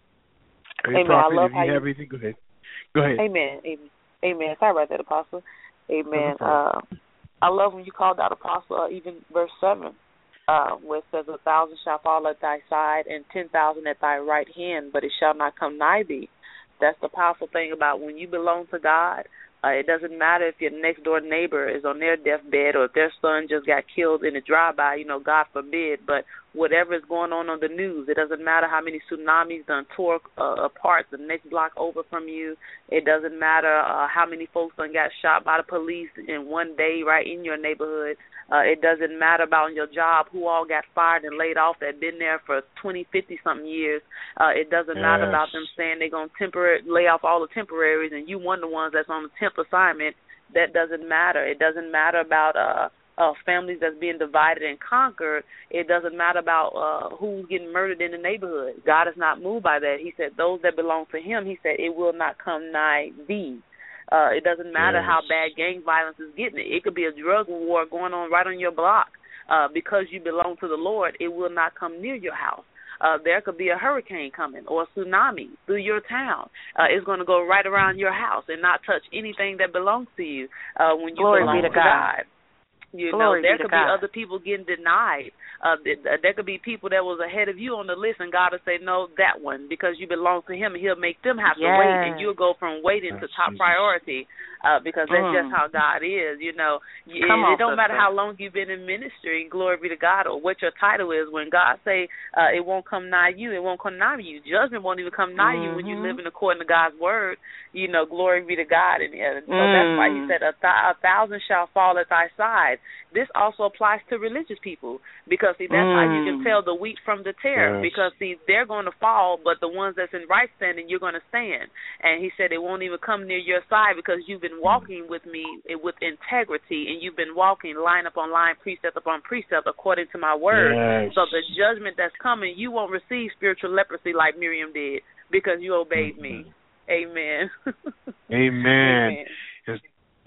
Hey, Amen. Prophet, I love if how you you have anything, go ahead. Go ahead. Amen. Amen. Amen. Sorry about that, Apostle. Amen. Uh, I love when you called out, Apostle, uh, even verse seven, uh, where it says, a thousand shall fall at thy side and ten thousand at thy right hand, but it shall not come nigh thee. That's the powerful thing about when you belong to God. Uh, it doesn't matter if your next door neighbor is on their deathbed or if their son just got killed in a drive-by, you know, God forbid, but whatever is going on on the news, it doesn't matter how many tsunamis done tore uh, apart the next block over from you. It doesn't matter uh, how many folks done got shot by the police in one day right in your neighborhood. Uh, it doesn't matter about your job, who all got fired and laid off that been there for twenty, fifty-something years. Uh, it doesn't yes. matter about them saying they're going to tempor- lay off all the temporaries and you one of the ones that's on the temp assignment. That doesn't matter. It doesn't matter about uh, uh, families that's being divided and conquered. It doesn't matter about uh, who's getting murdered in the neighborhood. God is not moved by that. He said those that belong to him, he said, it will not come nigh thee. Uh, it doesn't matter yes. how bad gang violence is getting. It. It could be a drug war going on right on your block. Uh, because you belong to the Lord, it will not come near your house. Uh, there could be a hurricane coming or a tsunami through your town. Uh, it's going to go right around your house and not touch anything that belongs to you uh, when you Glory belong be to to God. God. You Glory know, there be could to be God. other people getting denied. Uh, there could be people that was ahead of you on the list, and God will say, no, that one, because you belong to him, and he'll make them have yes. to wait, and you'll go from waiting That's to top Jesus. priority uh, because that's mm. just how God is, you know. It, Come it on, don't matter sister. how long you've been in ministry, glory be to God, or what your title is. When God say uh, it won't come nigh you, it won't come nigh you. Judgment won't even come nigh mm-hmm. you when you're living according to God's word. You know, glory be to God. And, and so mm. that's why he said a, th- a thousand shall fall at thy side. This also applies to religious people because, see, that's mm. how you can tell the wheat from the tare yes. because, see, they're going to fall, but the ones that's in right standing, you're going to stand. And he said it won't even come near your side because you've been walking with me with integrity and you've been walking line upon line, precept upon precept according to my word. Yes. So the judgment that's coming, you won't receive spiritual leprosy like Miriam did because you obeyed mm-hmm. me. Amen. Amen. Amen. It's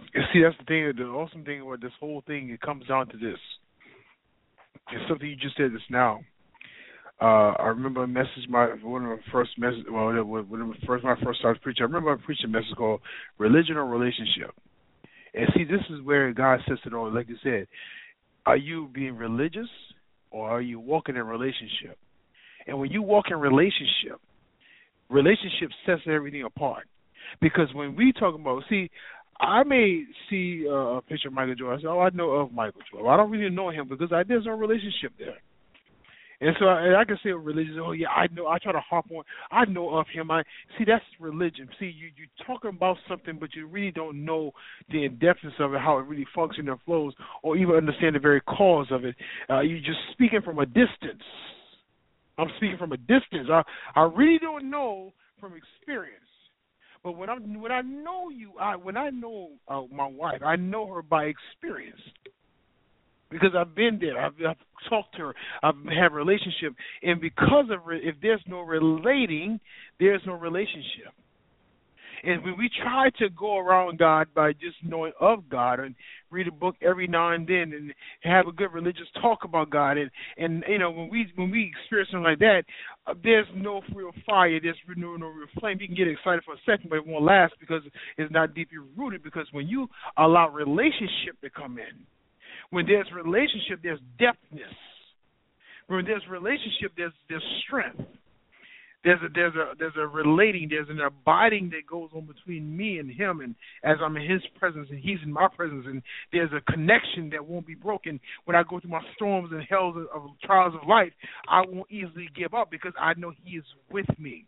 You see, that's the thing. The awesome thing about this whole thing, it comes down to this. It's something you just said this now. Uh, I remember a message, my one of my first message, well, when I first my first started preaching. I remember I preached a message called "Religion or Relationship." And see, this is where God sets it on. Like you said, are you being religious or are you walking in relationship? And when you walk in relationship, relationship sets everything apart. Because when we talk about, see, I may see uh, a picture of Michael Jordan. I say, oh, I know of Michael Jordan. I don't really know him because I, there's no relationship there. And so I, I can say religious, oh, yeah, I know. I try to harp on, I know of him. I See, that's religion. See, you, you're talking about something, but you really don't know the in-depthness of it, how it really functions and flows, or even understand the very cause of it. Uh, you're just speaking from a distance. I'm speaking from a distance. I, I really don't know from experience. But when I when I know you, I when I know uh, my wife, I know her by experience. Because I've been there, I've, I've talked to her, I've had a relationship, and because of it, if there's no relating, there's no relationship. And when we try to go around God by just knowing of God and read a book every now and then and have a good religious talk about God, and, and you know, when we when we experience something like that, uh, there's no real fire, there's no, no real flame. You can get excited for a second, but it won't last because it's not deeply rooted. Because when you allow relationship to come in, when there's relationship, there's depthness. When there's relationship, there's there's strength. There's a there's a there's a relating, there's an abiding that goes on between me and him, and as I'm in his presence and he's in my presence, and there's a connection that won't be broken. When I go through my storms and hells of, of trials of life, I won't easily give up because I know he is with me.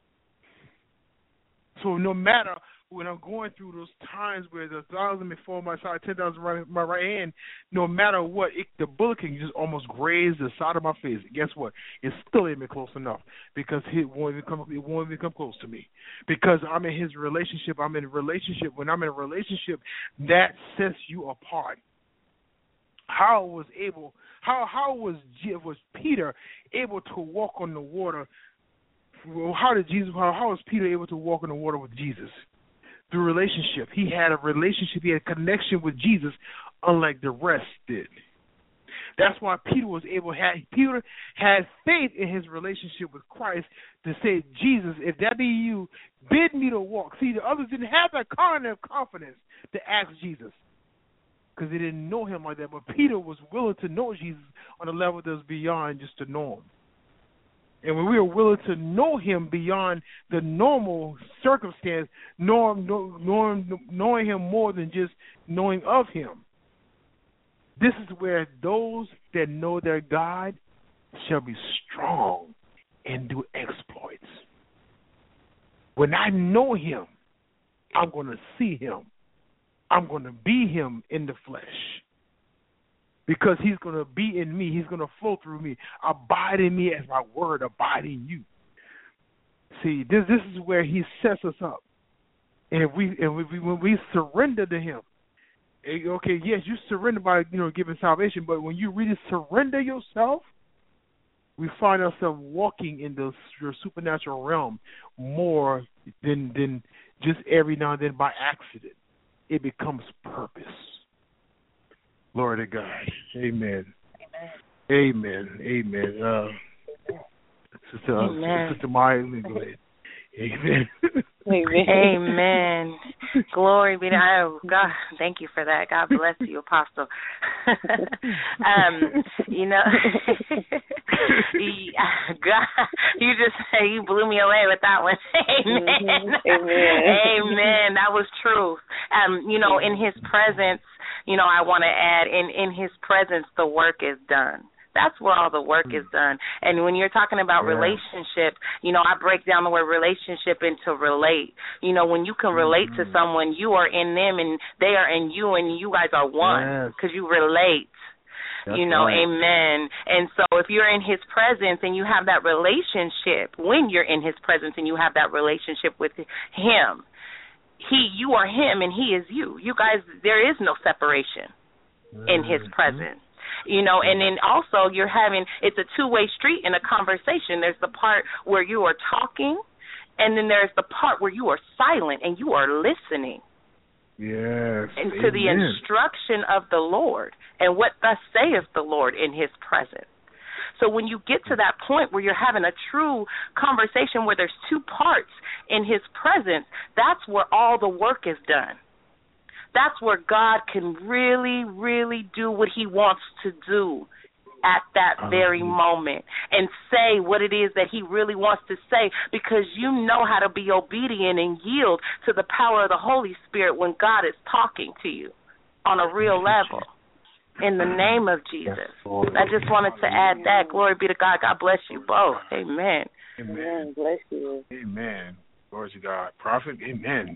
So no matter when I'm going through those times where the thousand may fall on my side, ten thousand right my right hand, no matter what, it, the bullet can just almost graze the side of my face. Guess what? It still ain't been close enough because it won't even come. It won't even come close to me because I'm in his relationship. I'm in a relationship. When I'm in a relationship, that sets you apart. How was able? How how was was Peter able to walk on the water? Well, how did Jesus? How, how was Peter able to walk on the water with Jesus? Through relationship. He had a relationship, he had a connection with Jesus, unlike the rest did. That's why Peter was able, had, Peter had faith in his relationship with Christ to say, Jesus, if that be you, bid me to walk. See, the others didn't have that kind of confidence to ask Jesus because they didn't know him like that. But Peter was willing to know Jesus on a level that was beyond just to know him. And when we are willing to know him beyond the normal circumstance, knowing, knowing, knowing him more than just knowing of him, this is where those that know their God shall be strong and do exploits. When I know him, I'm going to see him. I'm going to be him in the flesh. Because he's going to be in me. He's going to flow through me. Abide in me as my word abide in you. See, this this is where he sets us up. And if we and we, when we surrender to him, okay, yes, you surrender by, you know, giving salvation, but when you really surrender yourself, we find ourselves walking in the your supernatural realm more than than just every now and then by accident. It becomes purpose. Glory to God. Amen. Amen. Amen. Amen. Uh, Sister, uh, Amen. Sister Maya, go ahead. Amen. Amen. Amen. Glory be to God. God, thank you for that. God bless you, Apostle. um, you know, God, you just you blew me away with that one. Amen. Amen. Amen. That was truth. Um, you know, in His presence, you know, I want to add, in in His presence, the work is done. That's where all the work is done. And when you're talking about yeah. relationship, you know, I break down the word relationship into relate. You know, when you can relate mm-hmm. to someone, you are in them and they are in you, and you guys are one because yes. you relate. That's you know, right. Amen. And so if you're in His presence and you have that relationship, when you're in His presence and you have that relationship with Him, He, you are Him and He is you. You guys, there is no separation mm-hmm. in His presence. You know, and then also you're having, it's a two-way street in a conversation. There's the part where you are talking, and then there's the part where you are silent and you are listening. Yes. And Amen. to the instruction of the Lord and what thus saith the Lord in his presence. So when you get to that point where you're having a true conversation where there's two parts in his presence, that's where all the work is done. That's where God can really, really do what he wants to do at that very moment and say what it is that he really wants to say, because you know how to be obedient and yield to the power of the Holy Spirit when God is talking to you on a real level. In the name of Jesus. I just wanted to add that. Glory be to God. God bless you both. Amen. Amen. Bless you. Amen. Glory to God. Prophet, amen.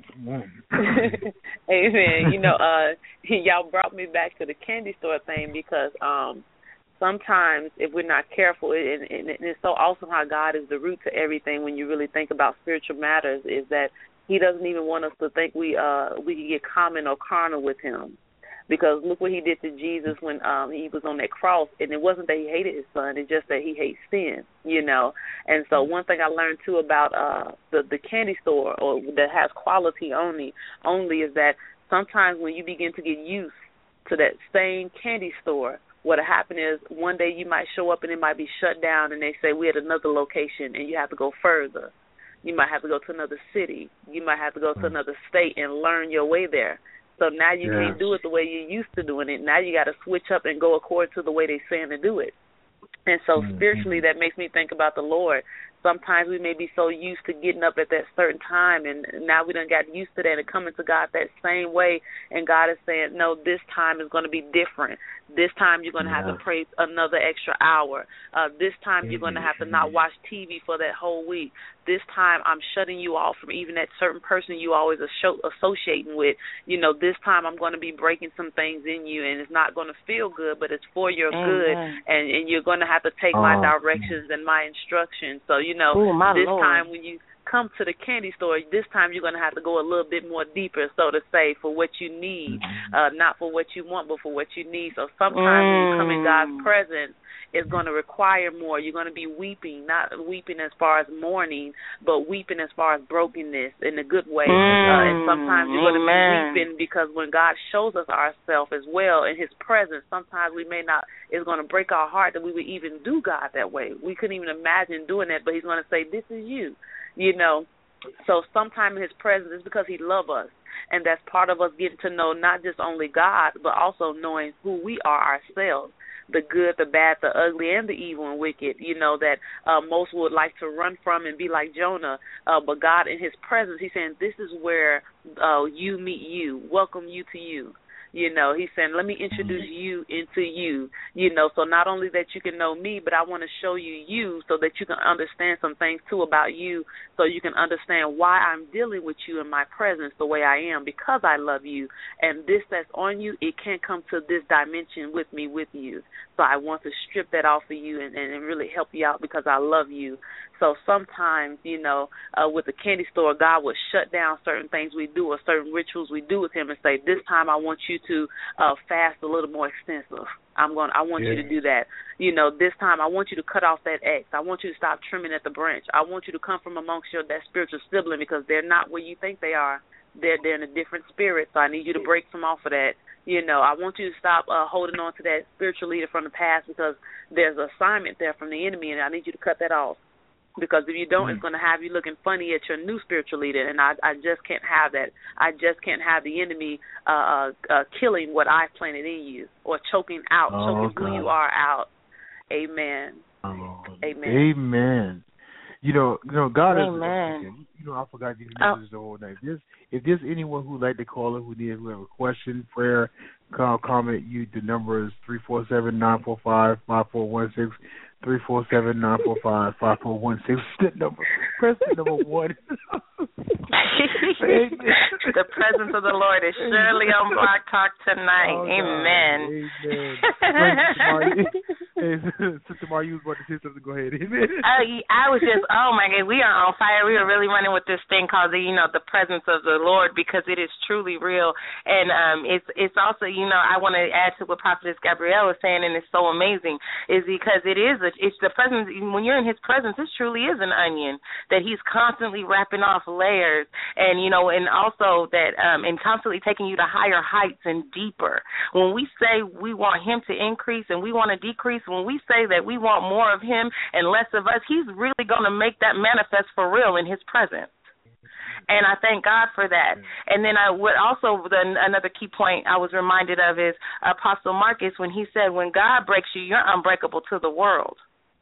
Amen. You know, uh, y'all brought me back to the candy store thing because um, sometimes if we're not careful, and, and it's so awesome how God is the root to everything when you really think about spiritual matters, is that he doesn't even want us to think we uh we can get common or carnal with him. Because look what he did to Jesus when um, he was on that cross, and it wasn't that he hated his son, it's just that he hates sin, you know. And so one thing I learned, too, about uh, the, the candy store or that has quality only, only is that sometimes when you begin to get used to that same candy store, what'll happen is one day you might show up and it might be shut down, and they say we're at another location, and you have to go further. You might have to go to another city. You might have to go to another state and learn your way there. So now you yes. can't do it the way you're used to doing it. Now you got to switch up and go according to the way they're saying to do it. And so mm-hmm. spiritually, that makes me think about the Lord. Sometimes we may be so used to getting up at that certain time, and now we done got used to that and coming to God that same way, and God is saying, no, this time is going to be different. This time you're going to yeah. have to pray another extra hour. Uh, this time you're going to have to not watch T V for that whole week. This time I'm shutting you off from even that certain person you always associating with. You know, this time I'm going to be breaking some things in you, and it's not going to feel good, but it's for your Amen. good, and, and you're going to have to take oh. my directions and my instructions. So, you know, Ooh, this Lord. time when you come to the candy store, this time you're going to have to go a little bit more deeper, so to say, for what you need, uh, not for what you want, but for what you need. So sometimes mm. when you come in God's presence, it's going to require more. You're going to be weeping, not weeping as far as mourning, but weeping as far as brokenness in a good way. Mm. Uh, and sometimes you're going to be weeping because when God shows us ourselves as well in his presence, sometimes we may not, it's going to break our heart that we would even do God that way. We couldn't even imagine doing that, but he's going to say, this is you. You know, so sometime in his presence is because he loves us, and that's part of us getting to know not just only God, but also knowing who we are ourselves, the good, the bad, the ugly, and the evil and wicked, you know, that uh, most would like to run from and be like Jonah, uh, but God in his presence, he's saying, this is where uh, you meet you, welcome you to you. You know, he's saying, let me introduce you into you, you know, so not only that you can know me, but I want to show you you so that you can understand some things, too, about you, so you can understand why I'm dealing with you in my presence the way I am, because I love you, and this that's on you, it can't come to this dimension with me, with you. So I want to strip that off of you and, and really help you out because I love you. So sometimes, you know, uh, with the candy store, God will shut down certain things we do or certain rituals we do with him and say, this time I want you to uh, fast a little more extensive. I'm going. I want yeah. you to do that. You know, this time I want you to cut off that X. I want you to stop trimming at the branch. I want you to come from amongst your that spiritual sibling because they're not where you think they are. They're, they're in a different spirit, so I need you to break some off of that. You know, I want you to stop uh, holding on to that spiritual leader from the past because there's an assignment there from the enemy, and I need you to cut that off. Because if you don't, mm-hmm. it's going to have you looking funny at your new spiritual leader, and I, I just can't have that. I just can't have the enemy uh, uh, killing what I've planted in you or choking out, oh, choking God. who you are out. Amen. Oh, Amen. Amen. You know, you know, God Amen. is. You know, I forgot to oh. this the whole night. If there's, if there's anyone who'd like to call in, who needs, who have a question, prayer, call, comment, you the number is three four seven nine four five five four one six. Three four seven nine four five five four one six. The number, press the number one. The presence of the Lord is surely on Blog Talk tonight. Oh, Amen. Amen. ahead. Sister Marie, you was about to say something. Go ahead. Amen. Uh, I was just, oh my God, we are on fire. We are really running with this thing called the, you know, the presence of the Lord, because it is truly real. And um, it's it's also, you know, I want to add to what Prophetess Gabrielle was saying, and it's so amazing, is because it is, a, it's the presence, when you're in his presence, it truly is an onion that he's constantly wrapping off layers. And, you know, and also that, um, and constantly taking you to higher heights and deeper. When we say we want him to increase and we want to decrease, when we say that we want more of him and less of us, he's really going to make that manifest for real in his presence. And I thank God for that. And then I would also, the, another key point I was reminded of is Apostle Marcus, when he said, when God breaks you, you're unbreakable to the world.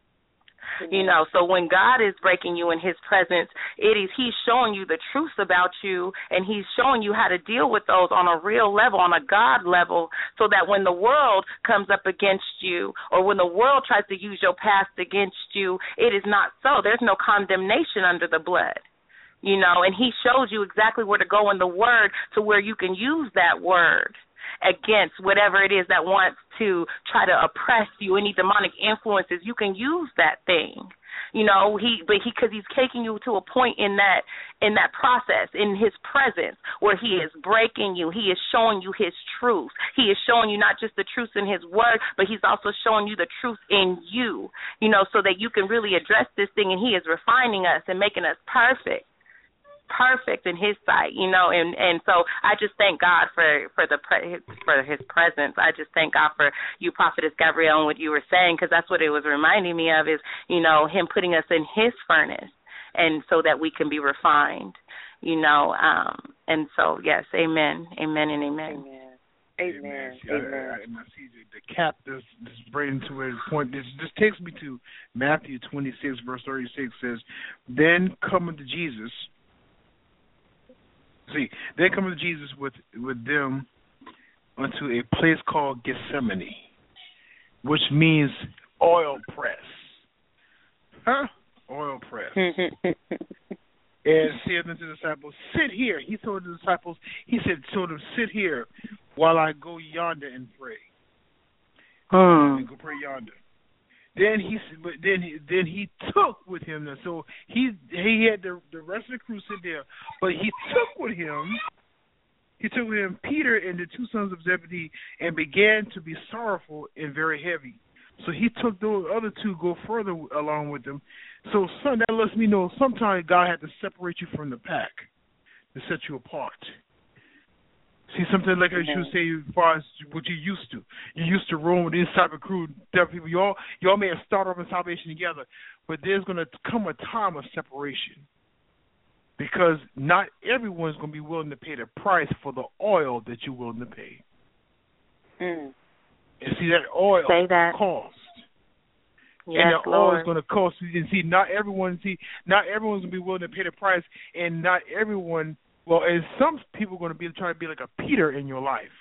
You know, so when God is breaking you in his presence, it is he's showing you the truth about you, and he's showing you how to deal with those on a real level, on a God level, so that when the world comes up against you, or when the world tries to use your past against you, it is not so. There's no condemnation under the blood. You know, and he shows you exactly where to go in the word to where you can use that word against whatever it is that wants to try to oppress you, any demonic influences. You can use that thing, you know. He, but he, because he's taking you to a point in that in that process, in his presence, where he is breaking you. He is showing you his truth. He is showing you not just the truth in his word, but he's also showing you the truth in you, you know, so that you can really address this thing. And he is refining us and making us perfect. perfect in his sight, you know, and, and so I just thank God for, for the pre, for his presence. I just thank God for you, Prophetess Gabrielle, and what you were saying, because that's what it was reminding me of is, you know, him putting us in his furnace, and so that we can be refined, you know, um, and so, yes, amen, amen, and amen. Amen. Amen. See, amen. I, I, I see the, the cap this this bringing to a point. This this takes me to Matthew twenty-six, verse thirty-six says, then coming to Jesus. See, they come to Jesus with, with them unto a place called Gethsemane, which means oil press. Huh? Oil press. And said unto the disciples, sit here. He told the disciples, he said, told them, sit here while I go yonder and pray. Hmm. And go pray yonder. Then he, but then he, then he took with him. So he he had the the rest of the crew sit there, but he took with him. He took with him Peter and the two sons of Zebedee, and began to be sorrowful and very heavy. So he took those other two, go further along with them. So son, that lets me know sometimes God had to separate you from the pack to set you apart. See, something like as you say, as far as what you used to. You used to roam with this type of crew, type of people. Y'all, y'all may have started off in salvation together, but there's going to come a time of separation, because not everyone's going to be willing to pay the price for the oil that you're willing to pay. Mm. And see, that oil say that. cost. Yes, and the Lord. oil is going to cost. And see, not everyone, see, not everyone's going to be willing to pay the price, and not everyone. Well, and some people are going to be trying to be like a Peter in your life.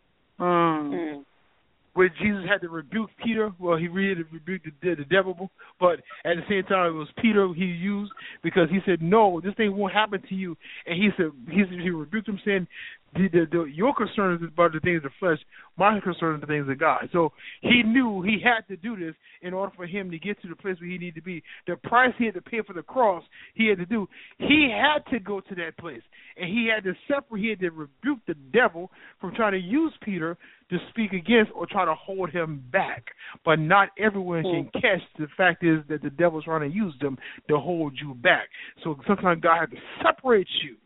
Mm. Where Jesus had to rebuke Peter, well, he really rebuked the, the devil, but at the same time, it was Peter he used, because he said, no, this thing won't happen to you. And he said, he, he rebuked him, saying, the, the, the, your concern is about the things of the flesh, my concern is the things of God. So he knew he had to do this in order for him to get to the place where he needed to be. The price he had to pay for the cross, he had to do. He had to go to that place, and he had to separate, he had to rebuke the devil from trying to use Peter to speak against or try to hold him back. But not everyone can catch the fact is that the devil's trying to use them to hold you back. So sometimes God has to separate you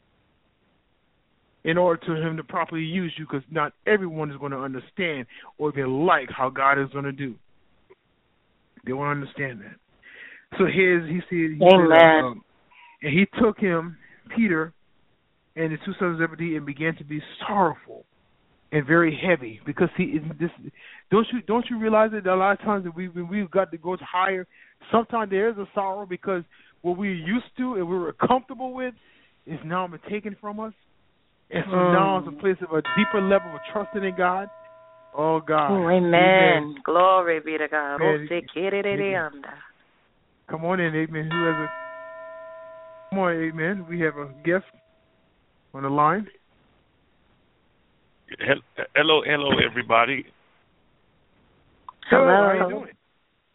in order to him to properly use you, because not everyone is going to understand or even like how God is going to do. They won't understand that. So here's, he said, he Amen. said um, and he took him, Peter, and the two sons of Zebedee, and began to be sorrowful and very heavy, because he this. Don't you don't you realize that a lot of times that we when we've got to go higher, sometimes there is a sorrow because what we're used to and we were comfortable with is now been taken from us, and so mm. now it's a place of a deeper level of trusting in God. Oh God! Oh, amen. amen. Glory be to God. Amen. Amen. Come on in, amen. Who has a? Come on, amen. We have a guest on the line. Hello, hello, everybody. Hello, Hello. how you doing?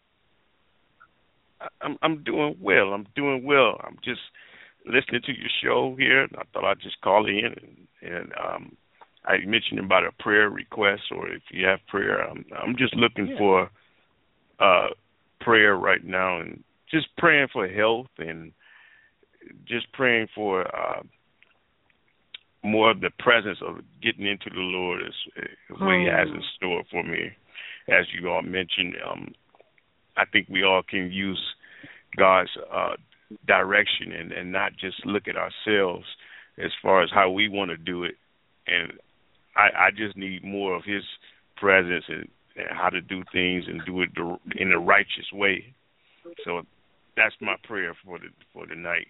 I'm I'm doing well. I'm doing well. I'm just listening to your show here, and I thought I'd just call in and, and um, I mentioned about a prayer request, or if you have prayer, I'm, I'm just looking yeah. for uh, prayer right now, and just praying for health, and just praying for uh, more of the presence of getting into the Lord is what hmm. He has in store for me. As you all mentioned, um, I think we all can use God's uh, direction and, and not just look at ourselves as far as how we want to do it. And I, I just need more of His presence and, and how to do things and do it in a righteous way. So that's my prayer for the for the night.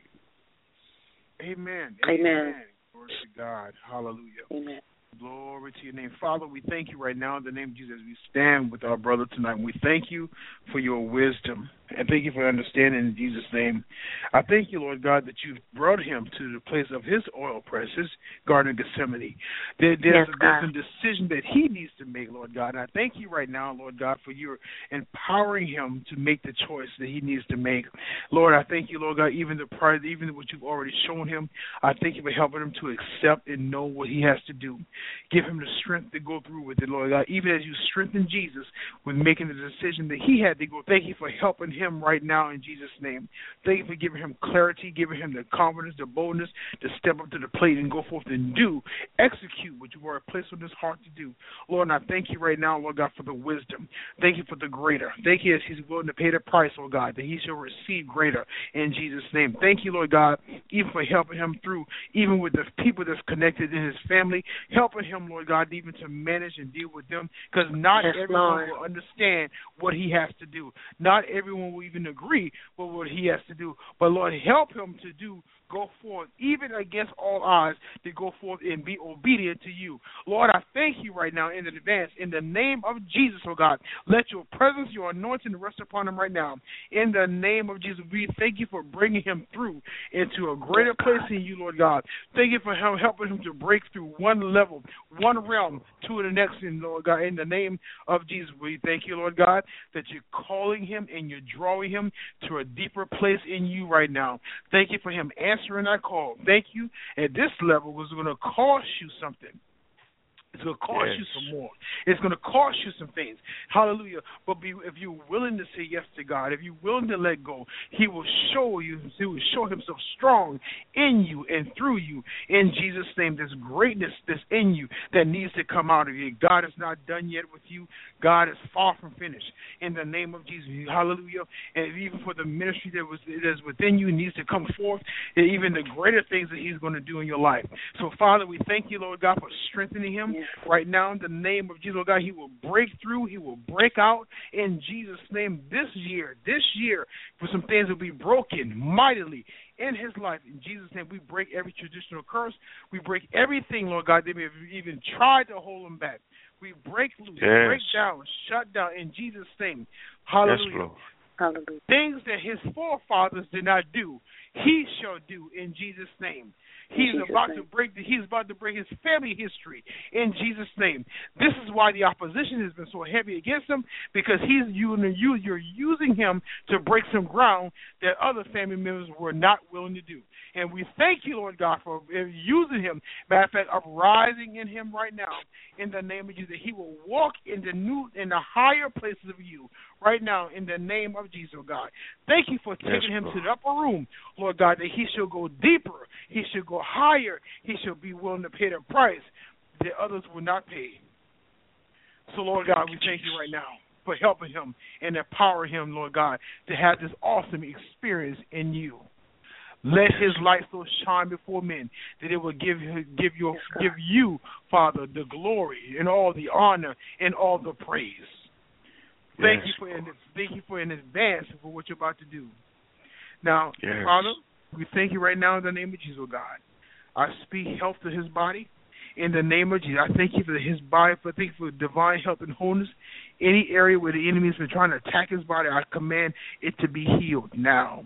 Amen. Amen. Amen. Glory to God. Hallelujah. Amen. Glory to your name. Father, we thank you right now in the name of Jesus as we stand with our brother tonight. We thank you for your wisdom and thank you for understanding in Jesus' name. I thank you, Lord God, that you've brought him to the place of his oil press, his Garden of Gethsemane. There, there's, yes, a, there's a decision that he needs to make, Lord God. And I thank you right now, Lord God, for your empowering him to make the choice that he needs to make. Lord, I thank you, Lord God, even the prior, even what you've already shown him. I thank you for helping him to accept and know what he has to do. Give him the strength to go through with it, Lord God, even as you strengthen Jesus with making the decision that he had to go. Thank you for helping him right now in Jesus' name. Thank you for giving him clarity, giving him the confidence, the boldness to step up to the plate and go forth and do, execute what you were placed on his heart to do. Lord, and I thank you right now, Lord God, for the wisdom. Thank you for the greater. Thank you as he's willing to pay the price, Lord God, that he shall receive greater in Jesus' name. Thank you, Lord God, even for helping him through, even with the people that's connected in his family, helping him, Lord God, even to manage and deal with them, because not yes, everyone Lord. will understand what he has to do. Not everyone will even agree with what he has to do. But, Lord, help him to do, go forth, even against all odds, to go forth and be obedient to you. Lord, I thank you right now in advance, in the name of Jesus, oh God. Let your presence, your anointing rest upon him right now. In the name of Jesus, we thank you for bringing him through into a greater place in you, Lord God. Thank you for him, helping him to break through one level, one realm to the next, in Lord God. In the name of Jesus, we thank you, Lord God, that you're calling him and you're drawing him to a deeper place in you right now. Thank you for him answering that call. Thank you. At this level, it was going to cost you something. It's going to cost yes. you some more. It's going to cost you some things. Hallelujah. But be, if you're willing to say yes to God, if you're willing to let go, He will show you, He will show Himself strong in you and through you. In Jesus' name, there's greatness that's in you that needs to come out of you. God is not done yet with you. God is far from finished. In the name of Jesus, hallelujah. And even for the ministry that was that's within you needs to come forth, and even the greater things that He's going to do in your life. So, Father, we thank you, Lord God, for strengthening him. Yes. Right now, in the name of Jesus, oh God, he will break through. He will break out in Jesus' name this year. This year, for some things will be broken mightily in his life. In Jesus' name, we break every traditional curse. We break everything, Lord God, that may have even tried to hold him back. We break loose, yes. break down, shut down in Jesus' name. Hallelujah. Yes, Hallelujah. Things that his forefathers did not do, he shall do in Jesus' name. He's about to break. The, he's about to break his family history in Jesus' name. This is why the opposition has been so heavy against him, because he's using you. You're using him to break some ground that other family members were not willing to do. And we thank you, Lord God, for using him. Matter of fact, uprising in him right now, in the name of Jesus, that he will walk in the new, in the higher places of you right now, in the name of Jesus, oh God. Thank you for taking yes, him to the upper room, Lord God, that he shall go deeper, he shall go higher, he shall be willing to pay the price that others will not pay. So, Lord God, we thank you right now for helping him and empowering him, Lord God, to have this awesome experience in you. Let his light so shine before men that it will give give your give you, Father, the glory and all the honor and all the praise. Thank yes. you for in, thank you for in advance for what you're about to do. Now, yes. Father, we thank you right now in the name of Jesus, oh God. I speak health to his body in the name of Jesus. I thank you for his body, for thank you for divine health and wholeness. Any area where the enemy has been trying to attack his body, I command it to be healed now.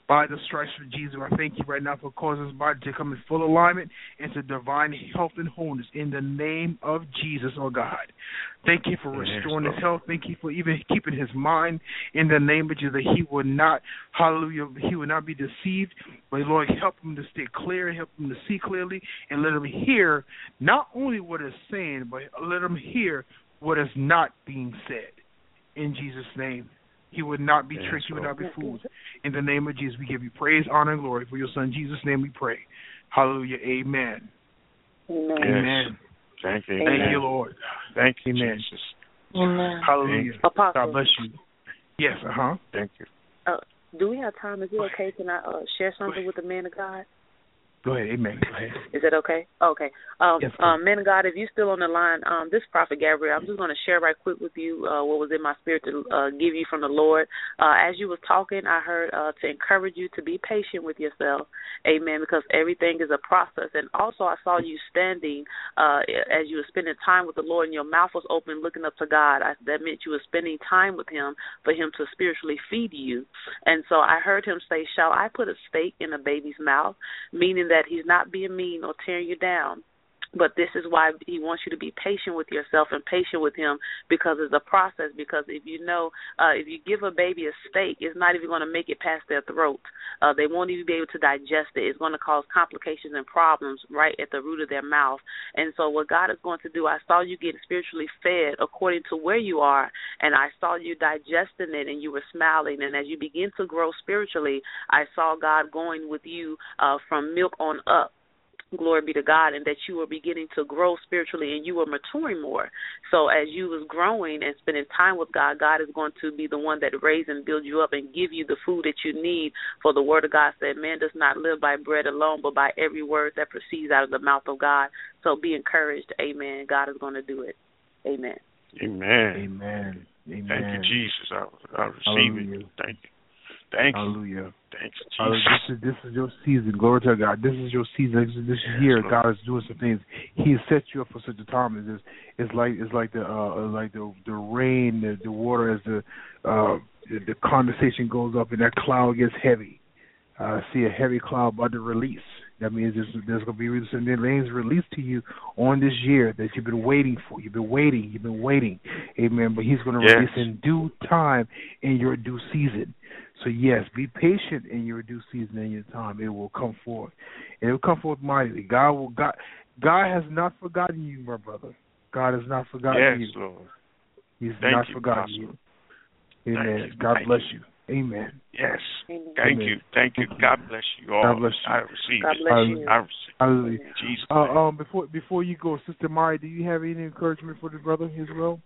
by the stripes of Jesus. I thank you right now for causing his body to come in full alignment into divine health and wholeness in the name of Jesus, oh God. Thank you for restoring his health. Thank you for even keeping his mind in the name of Jesus, that he will not, hallelujah, he will not be deceived. But Lord, help him to stay clear, help him to see clearly, and let him hear not only what is saying, but let him hear what is not being said. In Jesus' name. He would not be yes, tricked. He would not be fooled. In the name of Jesus, we give you praise, honor, and glory. For your son, Jesus' name, we pray. Hallelujah. Amen. Amen. Yes. Amen. Thank you. Thank Amen. you, Lord. Thank you, Amen. Jesus. Amen. Hallelujah. Apostle. God bless you. Yes, uh-huh. Thank you. Uh, do we have time? Is it okay? Can I uh, share something with the man of God? Go ahead. Amen. Go ahead. Is that okay? Okay. Um, yes, um, man of God, if you're still on the line, um, this Prophet Gabriel, I'm just going to share right quick with you uh, what was in my spirit to uh, give you from the Lord. Uh, as you were talking, I heard uh, to encourage you to be patient with yourself. Amen, because everything is a process. And also I saw you standing uh, as you were spending time with the Lord and your mouth was open looking up to God. I, that meant you were spending time with him for him to spiritually feed you. And so I heard him say, shall I put a steak in a baby's mouth, meaning that that he's not being mean or tearing you down. But this is why he wants you to be patient with yourself and patient with him, because it's a process. Because if you know, uh, if you give a baby a steak, it's not even going to make it past their throat. Uh, they won't even be able to digest it. It's going to cause complications and problems right at the root of their mouth. And so what God is going to do, I saw you getting spiritually fed according to where you are, and I saw you digesting it, and you were smiling. And as you begin to grow spiritually, I saw God going with you uh, from milk on up. Glory be to God, and that you were beginning to grow spiritually and you were maturing more. So as you was growing and spending time with God, God is going to be the one that raise and build you up and give you the food that you need. For the word of God said, man does not live by bread alone, but by every word that proceeds out of the mouth of God. So be encouraged. Amen. God is going to do it. Amen. Amen. Amen. Amen. Thank you, Jesus. I, I receive Hallelujah. it. Thank you. Thank you. Hallelujah. Thanks, Jesus. Hallelujah. This is this is your season. Glory to God. This is your season. This is, this is yes, year. Lord. God is doing some things. He has set you up for such a time as this. It's like it's like the uh, like the the rain, the, the water as the, uh, the the condensation goes up and that cloud gets heavy. I uh, see a heavy cloud about to release. That means there's, there's going to be some rains released to you on this year that you've been waiting for. You've been waiting. You've been waiting. Amen. But he's going to yes. release in due time in your due season. So, yes, be patient in your due season and your time. It will come forth. And it will come forth mightily. God will God God has not forgotten you, my brother. God has not forgotten yes, you. Lord. He's Thank not you, forgotten Pastor. you. Amen. Thank you. God Thank bless you. you. Amen. Yes. Amen. Thank Amen. you. Thank you. God bless you all. God bless you. I receive God it. bless you. I receive Hallelujah. it. Jesus. Uh, um, before before you go, Sister Mari, do you have any encouragement for the brother as well?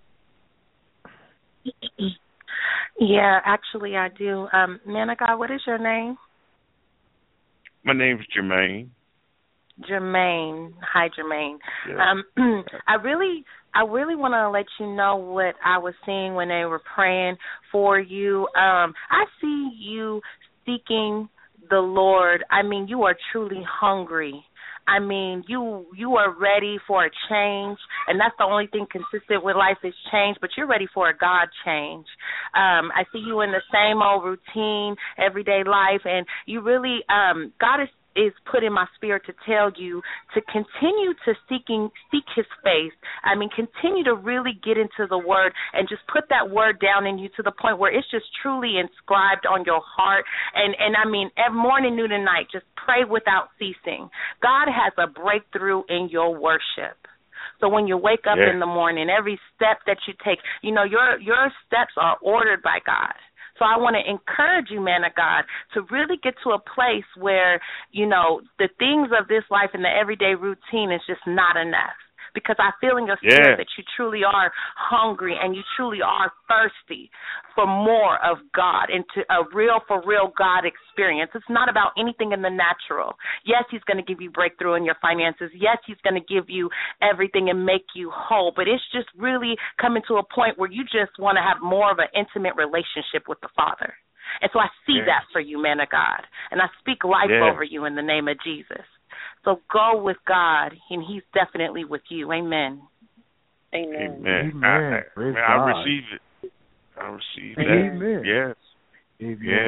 Yeah, actually I do. Um, man of God, what is your name? My name is Jermaine. Jermaine. Hi, Jermaine. Yeah. Um, I really, I really want to let you know what I was seeing when they were praying for you. Um, I see you seeking the Lord. I mean, you are truly hungry. I mean, you you are ready for a change, and that's the only thing consistent with life is change, but you're ready for a God change. Um, I see you in the same old routine, everyday life, and you really, um, God is is put in my spirit to tell you to continue to seeking seek his face. I mean, continue to really get into the word and just put that word down in you to the point where it's just truly inscribed on your heart. And, and I mean, every morning, noon, and night, just pray without ceasing. God has a breakthrough in your worship. So when you wake up yeah. in the morning, every step that you take, you know, your your steps are ordered by God. So I want to encourage you, man of God, to really get to a place where, you know, the things of this life and the everyday routine is just not enough. Because I feel in your spirit yeah. that you truly are hungry and you truly are thirsty for more of God and to a real, for real God experience. It's not about anything in the natural. Yes, he's going to give you breakthrough in your finances. Yes, he's going to give you everything and make you whole. But it's just really coming to a point where you just want to have more of an intimate relationship with the Father. And so I see yes. that for you, man of God. And I speak life yes. over you in the name of Jesus. So go with God, and he's definitely with you. Amen. Amen. Amen. Amen. I, I, Praise I God. receive it. I receive that. Amen. Yes. Amen. Yes.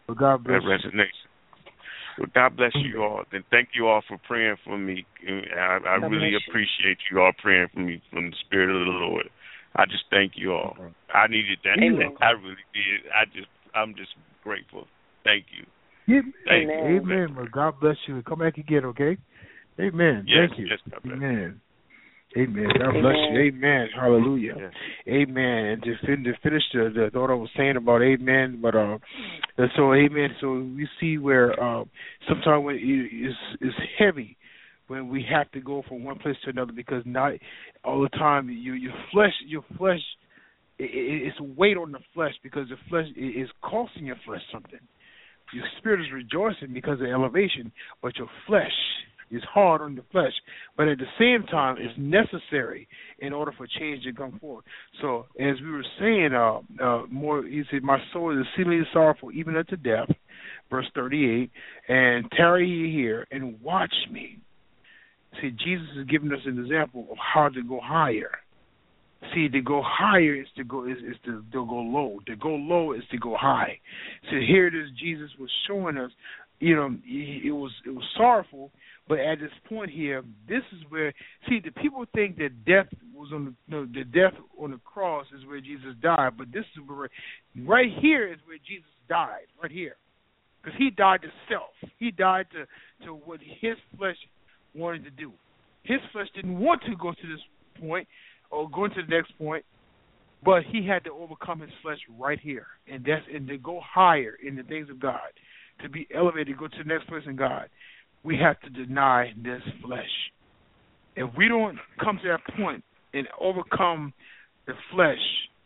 Well, God bless that resonates. Well, God bless you all, and thank you all for praying for me. I, I really appreciate you all praying for me from the Spirit of the Lord. I just thank you all. I needed that. Amen. I really did. I just, I'm just grateful. Thank you. Yeah. Thank Amen. you. Amen. Well, God bless you. Come back again, okay? Amen. Yes, Thank you. yes, God bless. Amen. Amen. God bless you. Amen. Hallelujah. Yes. Amen. And to, fin- to finish the, the thought I was saying about amen, but uh, and so amen. So we see where uh, sometimes when it, it's, it's heavy when we have to go from one place to another because not all the time you, your flesh, your flesh, it, it, it's weight on the flesh because the flesh is costing your flesh something. Your spirit is rejoicing because of elevation, but your flesh is hard on the flesh. But at the same time, it's necessary in order for change to come forth. So as we were saying, uh, uh, more, he said, my soul is exceedingly sorrowful, even unto death, verse thirty-eight, and tarry ye here and watch me. See, Jesus is giving us an example of how to go higher. See, to go higher is to go is, is to, to go low. To go low is to go high. So here it is. Jesus was showing us. You know, it was it was sorrowful, but at this point here, this is where see the people think that death was on the no, the death on the cross is where Jesus died, but this is where right here is where Jesus died, right here, because he died to self. He died to to what his flesh wanted to do. His flesh didn't want to go to this point or go into the next point, but he had to overcome his flesh right here, and that's and to go higher in the things of God. To be elevated, go to the next place in God, we have to deny this flesh. If we don't come to that point and overcome the flesh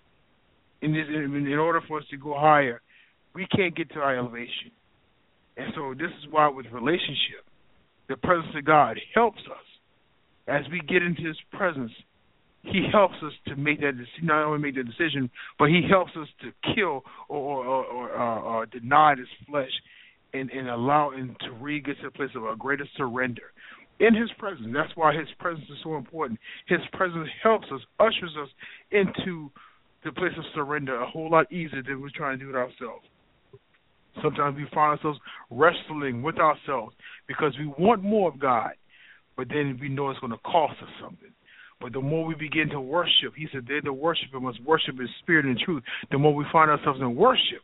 in, this, in, in order for us to go higher, we can't get to our elevation. And so this is why with relationship, the presence of God helps us. As we get into his presence, he helps us to make that decision, not only make the decision, but he helps us to kill or, or, or, or, or deny this flesh and, and allow him to really get to a place of a greater surrender in his presence. That's why his presence is so important. His presence helps us, ushers us into the place of surrender a whole lot easier than we're trying to do it ourselves. Sometimes we find ourselves wrestling with ourselves because we want more of God, but then we know it's going to cost us something. But the more we begin to worship, he said, they that worship him must worship in spirit and truth. The more we find ourselves in worship,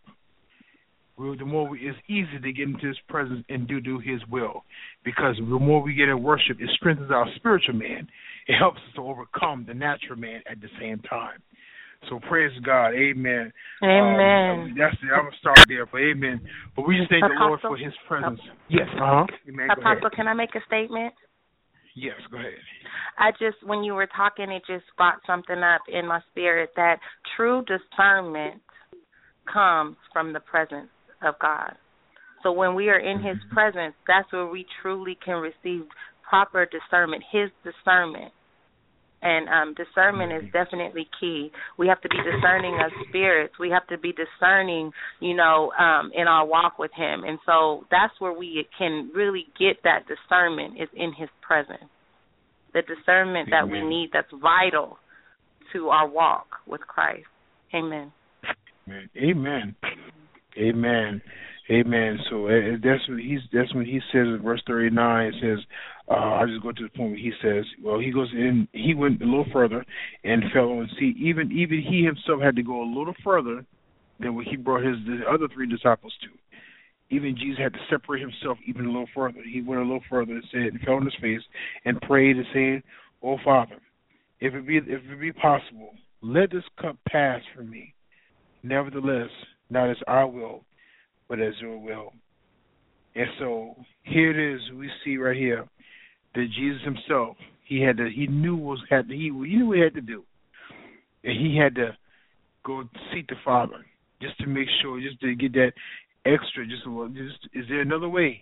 the more we, it's easy to get into his presence and do, do his will. Because the more we get in worship, it strengthens our spiritual man. It helps us to overcome the natural man at the same time. So praise God. Amen. Amen. Um, that's it. I'm going to start there, but amen. But we just thank Apostle? the Lord for his presence. Oh. Yes. Uh-huh. Amen. Apostle, can I make a statement? Yes, go ahead. I just, when you were talking, it just brought something up in my spirit that true discernment comes from the presence of God. So when we are in his presence, that's where we truly can receive proper discernment, his discernment. And um, discernment is definitely key. We have to be discerning of spirits. We have to be discerning, you know, um, in our walk with him. And so that's where we can really get that discernment is in his presence. The discernment that we need that's vital to our walk with Christ. Amen. Amen. Amen. Amen. Amen. So uh, that's what he's. That's when he says in verse thirty-nine. It says, uh, "I just go to the point where he says, well, he goes in. He went a little further and fell on sea. Even even he himself had to go a little further than what he brought his the other three disciples to. Even Jesus had to separate himself even a little further. He went a little further and said, and fell on his face and prayed and saying, "Oh Father, if it be if it be possible, let this cup pass from me. Nevertheless, not as I will, but as your will." And so here it is. We see right here that Jesus himself, he had to, he knew was had to, he, he knew what he had to do, and he had to go seek the Father just to make sure, just to get that extra. Just, just is there another way?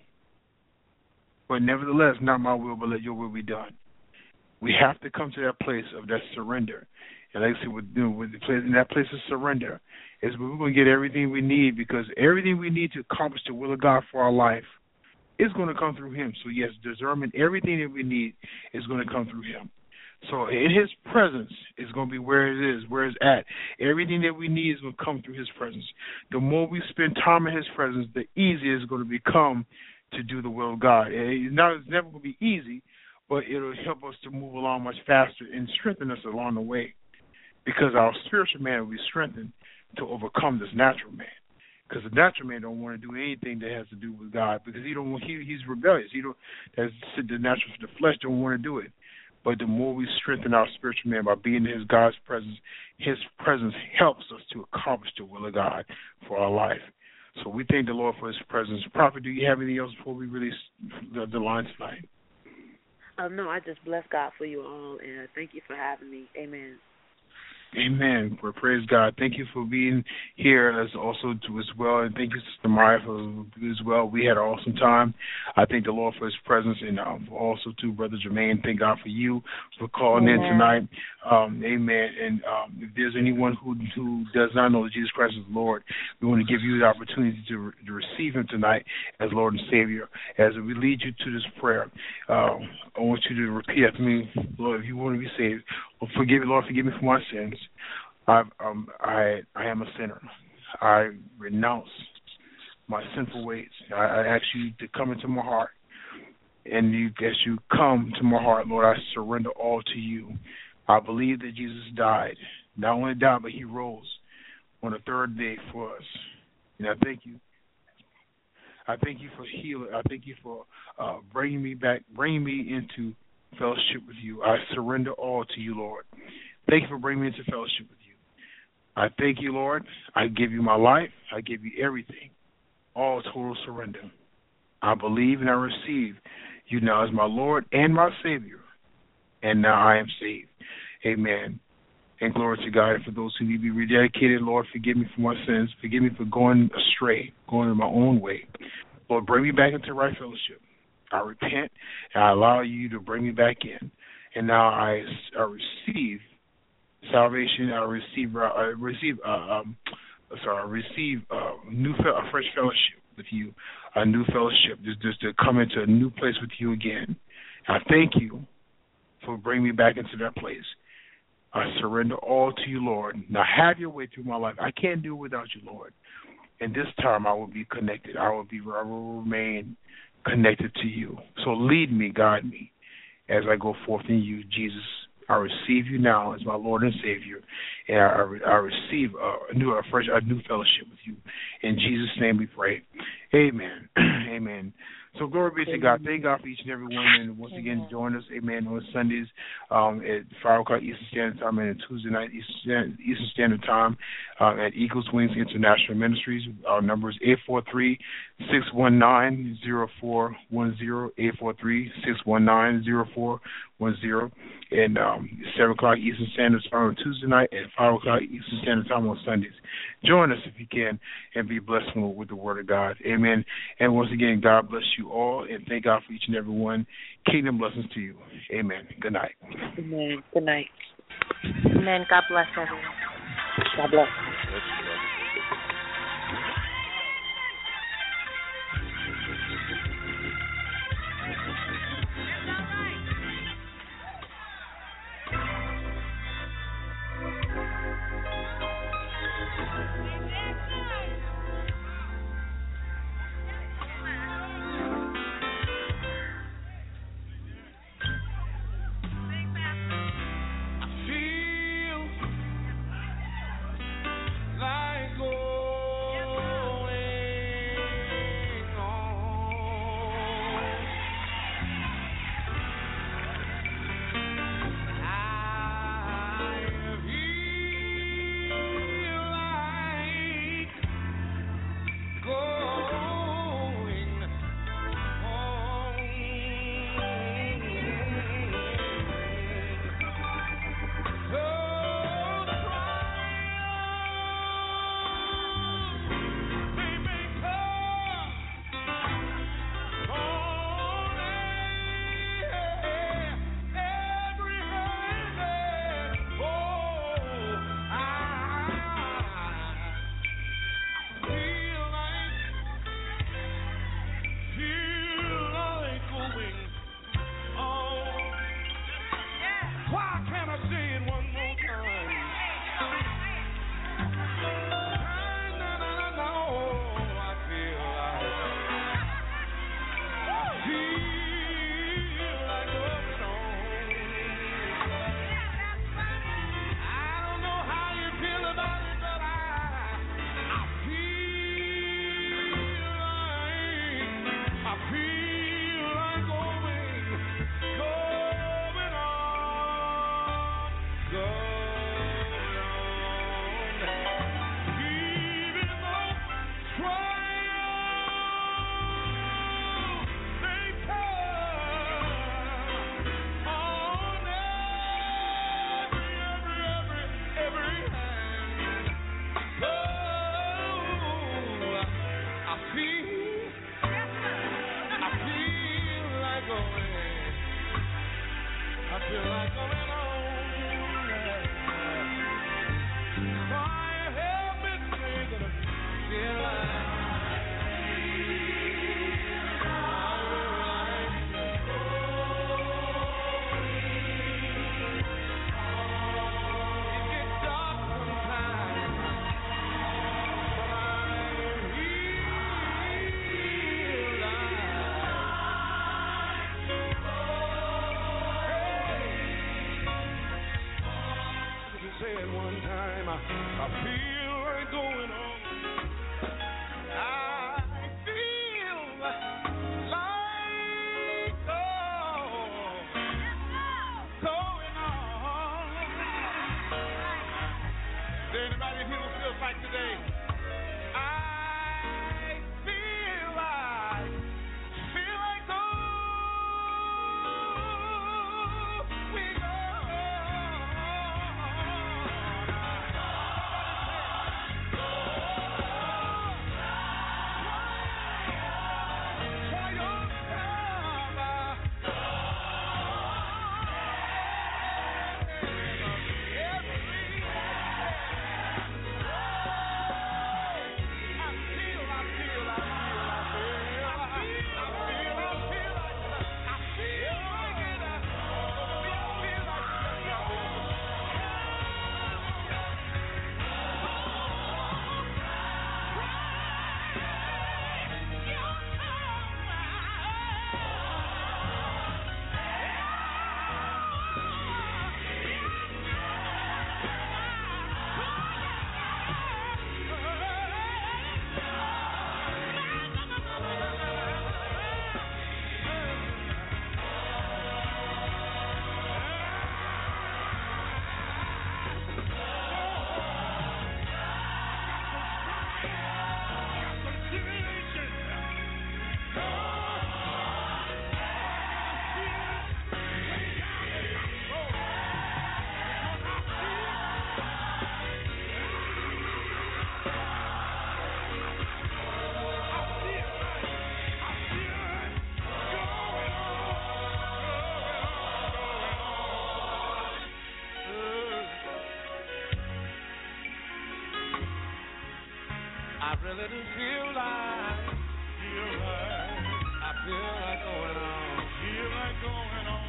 But nevertheless, not my will, but let your will be done. We have to come to that place of that surrender. And like I said, with, you know, with the place, in that place of surrender is where we're going to get everything we need, because everything we need to accomplish the will of God for our life is going to come through him. So, yes, discernment, everything that we need is going to come through him. So in his presence is going to be where it is, where it's at. Everything that we need is going to come through his presence. The more we spend time in his presence, the easier it's going to become to do the will of God. It's, not, it's never going to be easy, but it'll help us to move along much faster and strengthen us along the way, because our spiritual man will be strengthened to overcome this natural man. Because the natural man don't want to do anything that has to do with God, because he don't. He, he's rebellious. He don't. That's the natural. The flesh don't want to do it. But the more we strengthen our spiritual man by being in his God's presence, his presence helps us to accomplish the will of God for our life. So we thank the Lord for his presence. Prophet, do you have anything else before we release the, the line tonight? Um, no, I just bless God for you all, and thank you for having me. Amen. Amen. Well, praise God. Thank you for being here as also to as well, and thank you, Sister Maya, for as well. We had an awesome time. I thank the Lord for his presence, and um, also to Brother Jermaine. Thank God for you for calling amen. in tonight. Um, amen. And um, if there's anyone who who does not know that Jesus Christ is Lord, we want to give you the opportunity to, re- to receive him tonight as Lord and Savior. As we lead you to this prayer, uh, I want you to repeat after me. Lord, if you want to be saved, well, forgive me, Lord, forgive me for my sins. I um I I am a sinner. I renounce my sinful ways. I, I ask you to come into my heart, and you, as you come to my heart, Lord, I surrender all to you. I believe that Jesus died, not only died, but he rose on the third day for us. And I thank you. I thank you for healing. I thank you for uh, bringing me back, bringing me into fellowship with you. I surrender all to you, Lord. Thank you for bringing me into fellowship with you. I thank you, Lord. I give you my life. I give you everything. All total surrender. I believe and I receive you now as my Lord and my Savior. And now I am saved. Amen. And glory to God. And for those who need to be rededicated, Lord, forgive me for my sins. Forgive me for going astray, going in my own way. Lord, bring me back into right fellowship. I repent and I allow you to bring me back in. And now I, I receive salvation. I receive, uh, I receive, uh, um, sorry, I receive uh, new, a fresh fellowship with you, a new fellowship, just, just to come into a new place with you again. I thank you for bringing me back into that place. I surrender all to you, Lord. Now have your way through my life. I can't do it without you, Lord. And this time I will be connected. I will be, I will remain connected to you. So lead me, guide me as I go forth in you, Jesus. I receive you now as my Lord and Savior, and I, I receive a new, a fresh, a new fellowship with you. In Jesus' name we pray. Amen. Amen. So glory be to God. Thank God for each and every one. And once again, join us, amen, on Sundays um, at five o'clock Eastern Standard Time and Tuesday night Eastern, Eastern Standard Time uh, at Eagles Wings International Ministries. Our number is eight four three, six one nine, zero four one zero, eight four three, six one nine, zero four one zero. And um, seven o'clock Eastern Standard Time on Tuesday night and five o'clock Eastern Standard Time on Sundays. Join us if you can and be blessed with the Word of God. Amen. And once again, God bless you all, and thank God for each and every one. Kingdom blessings to you. Amen. Good night. Amen. Good night. Amen. God bless everyone. God bless. Well, it is feel like, feel like, I feel like going on, feel like going on.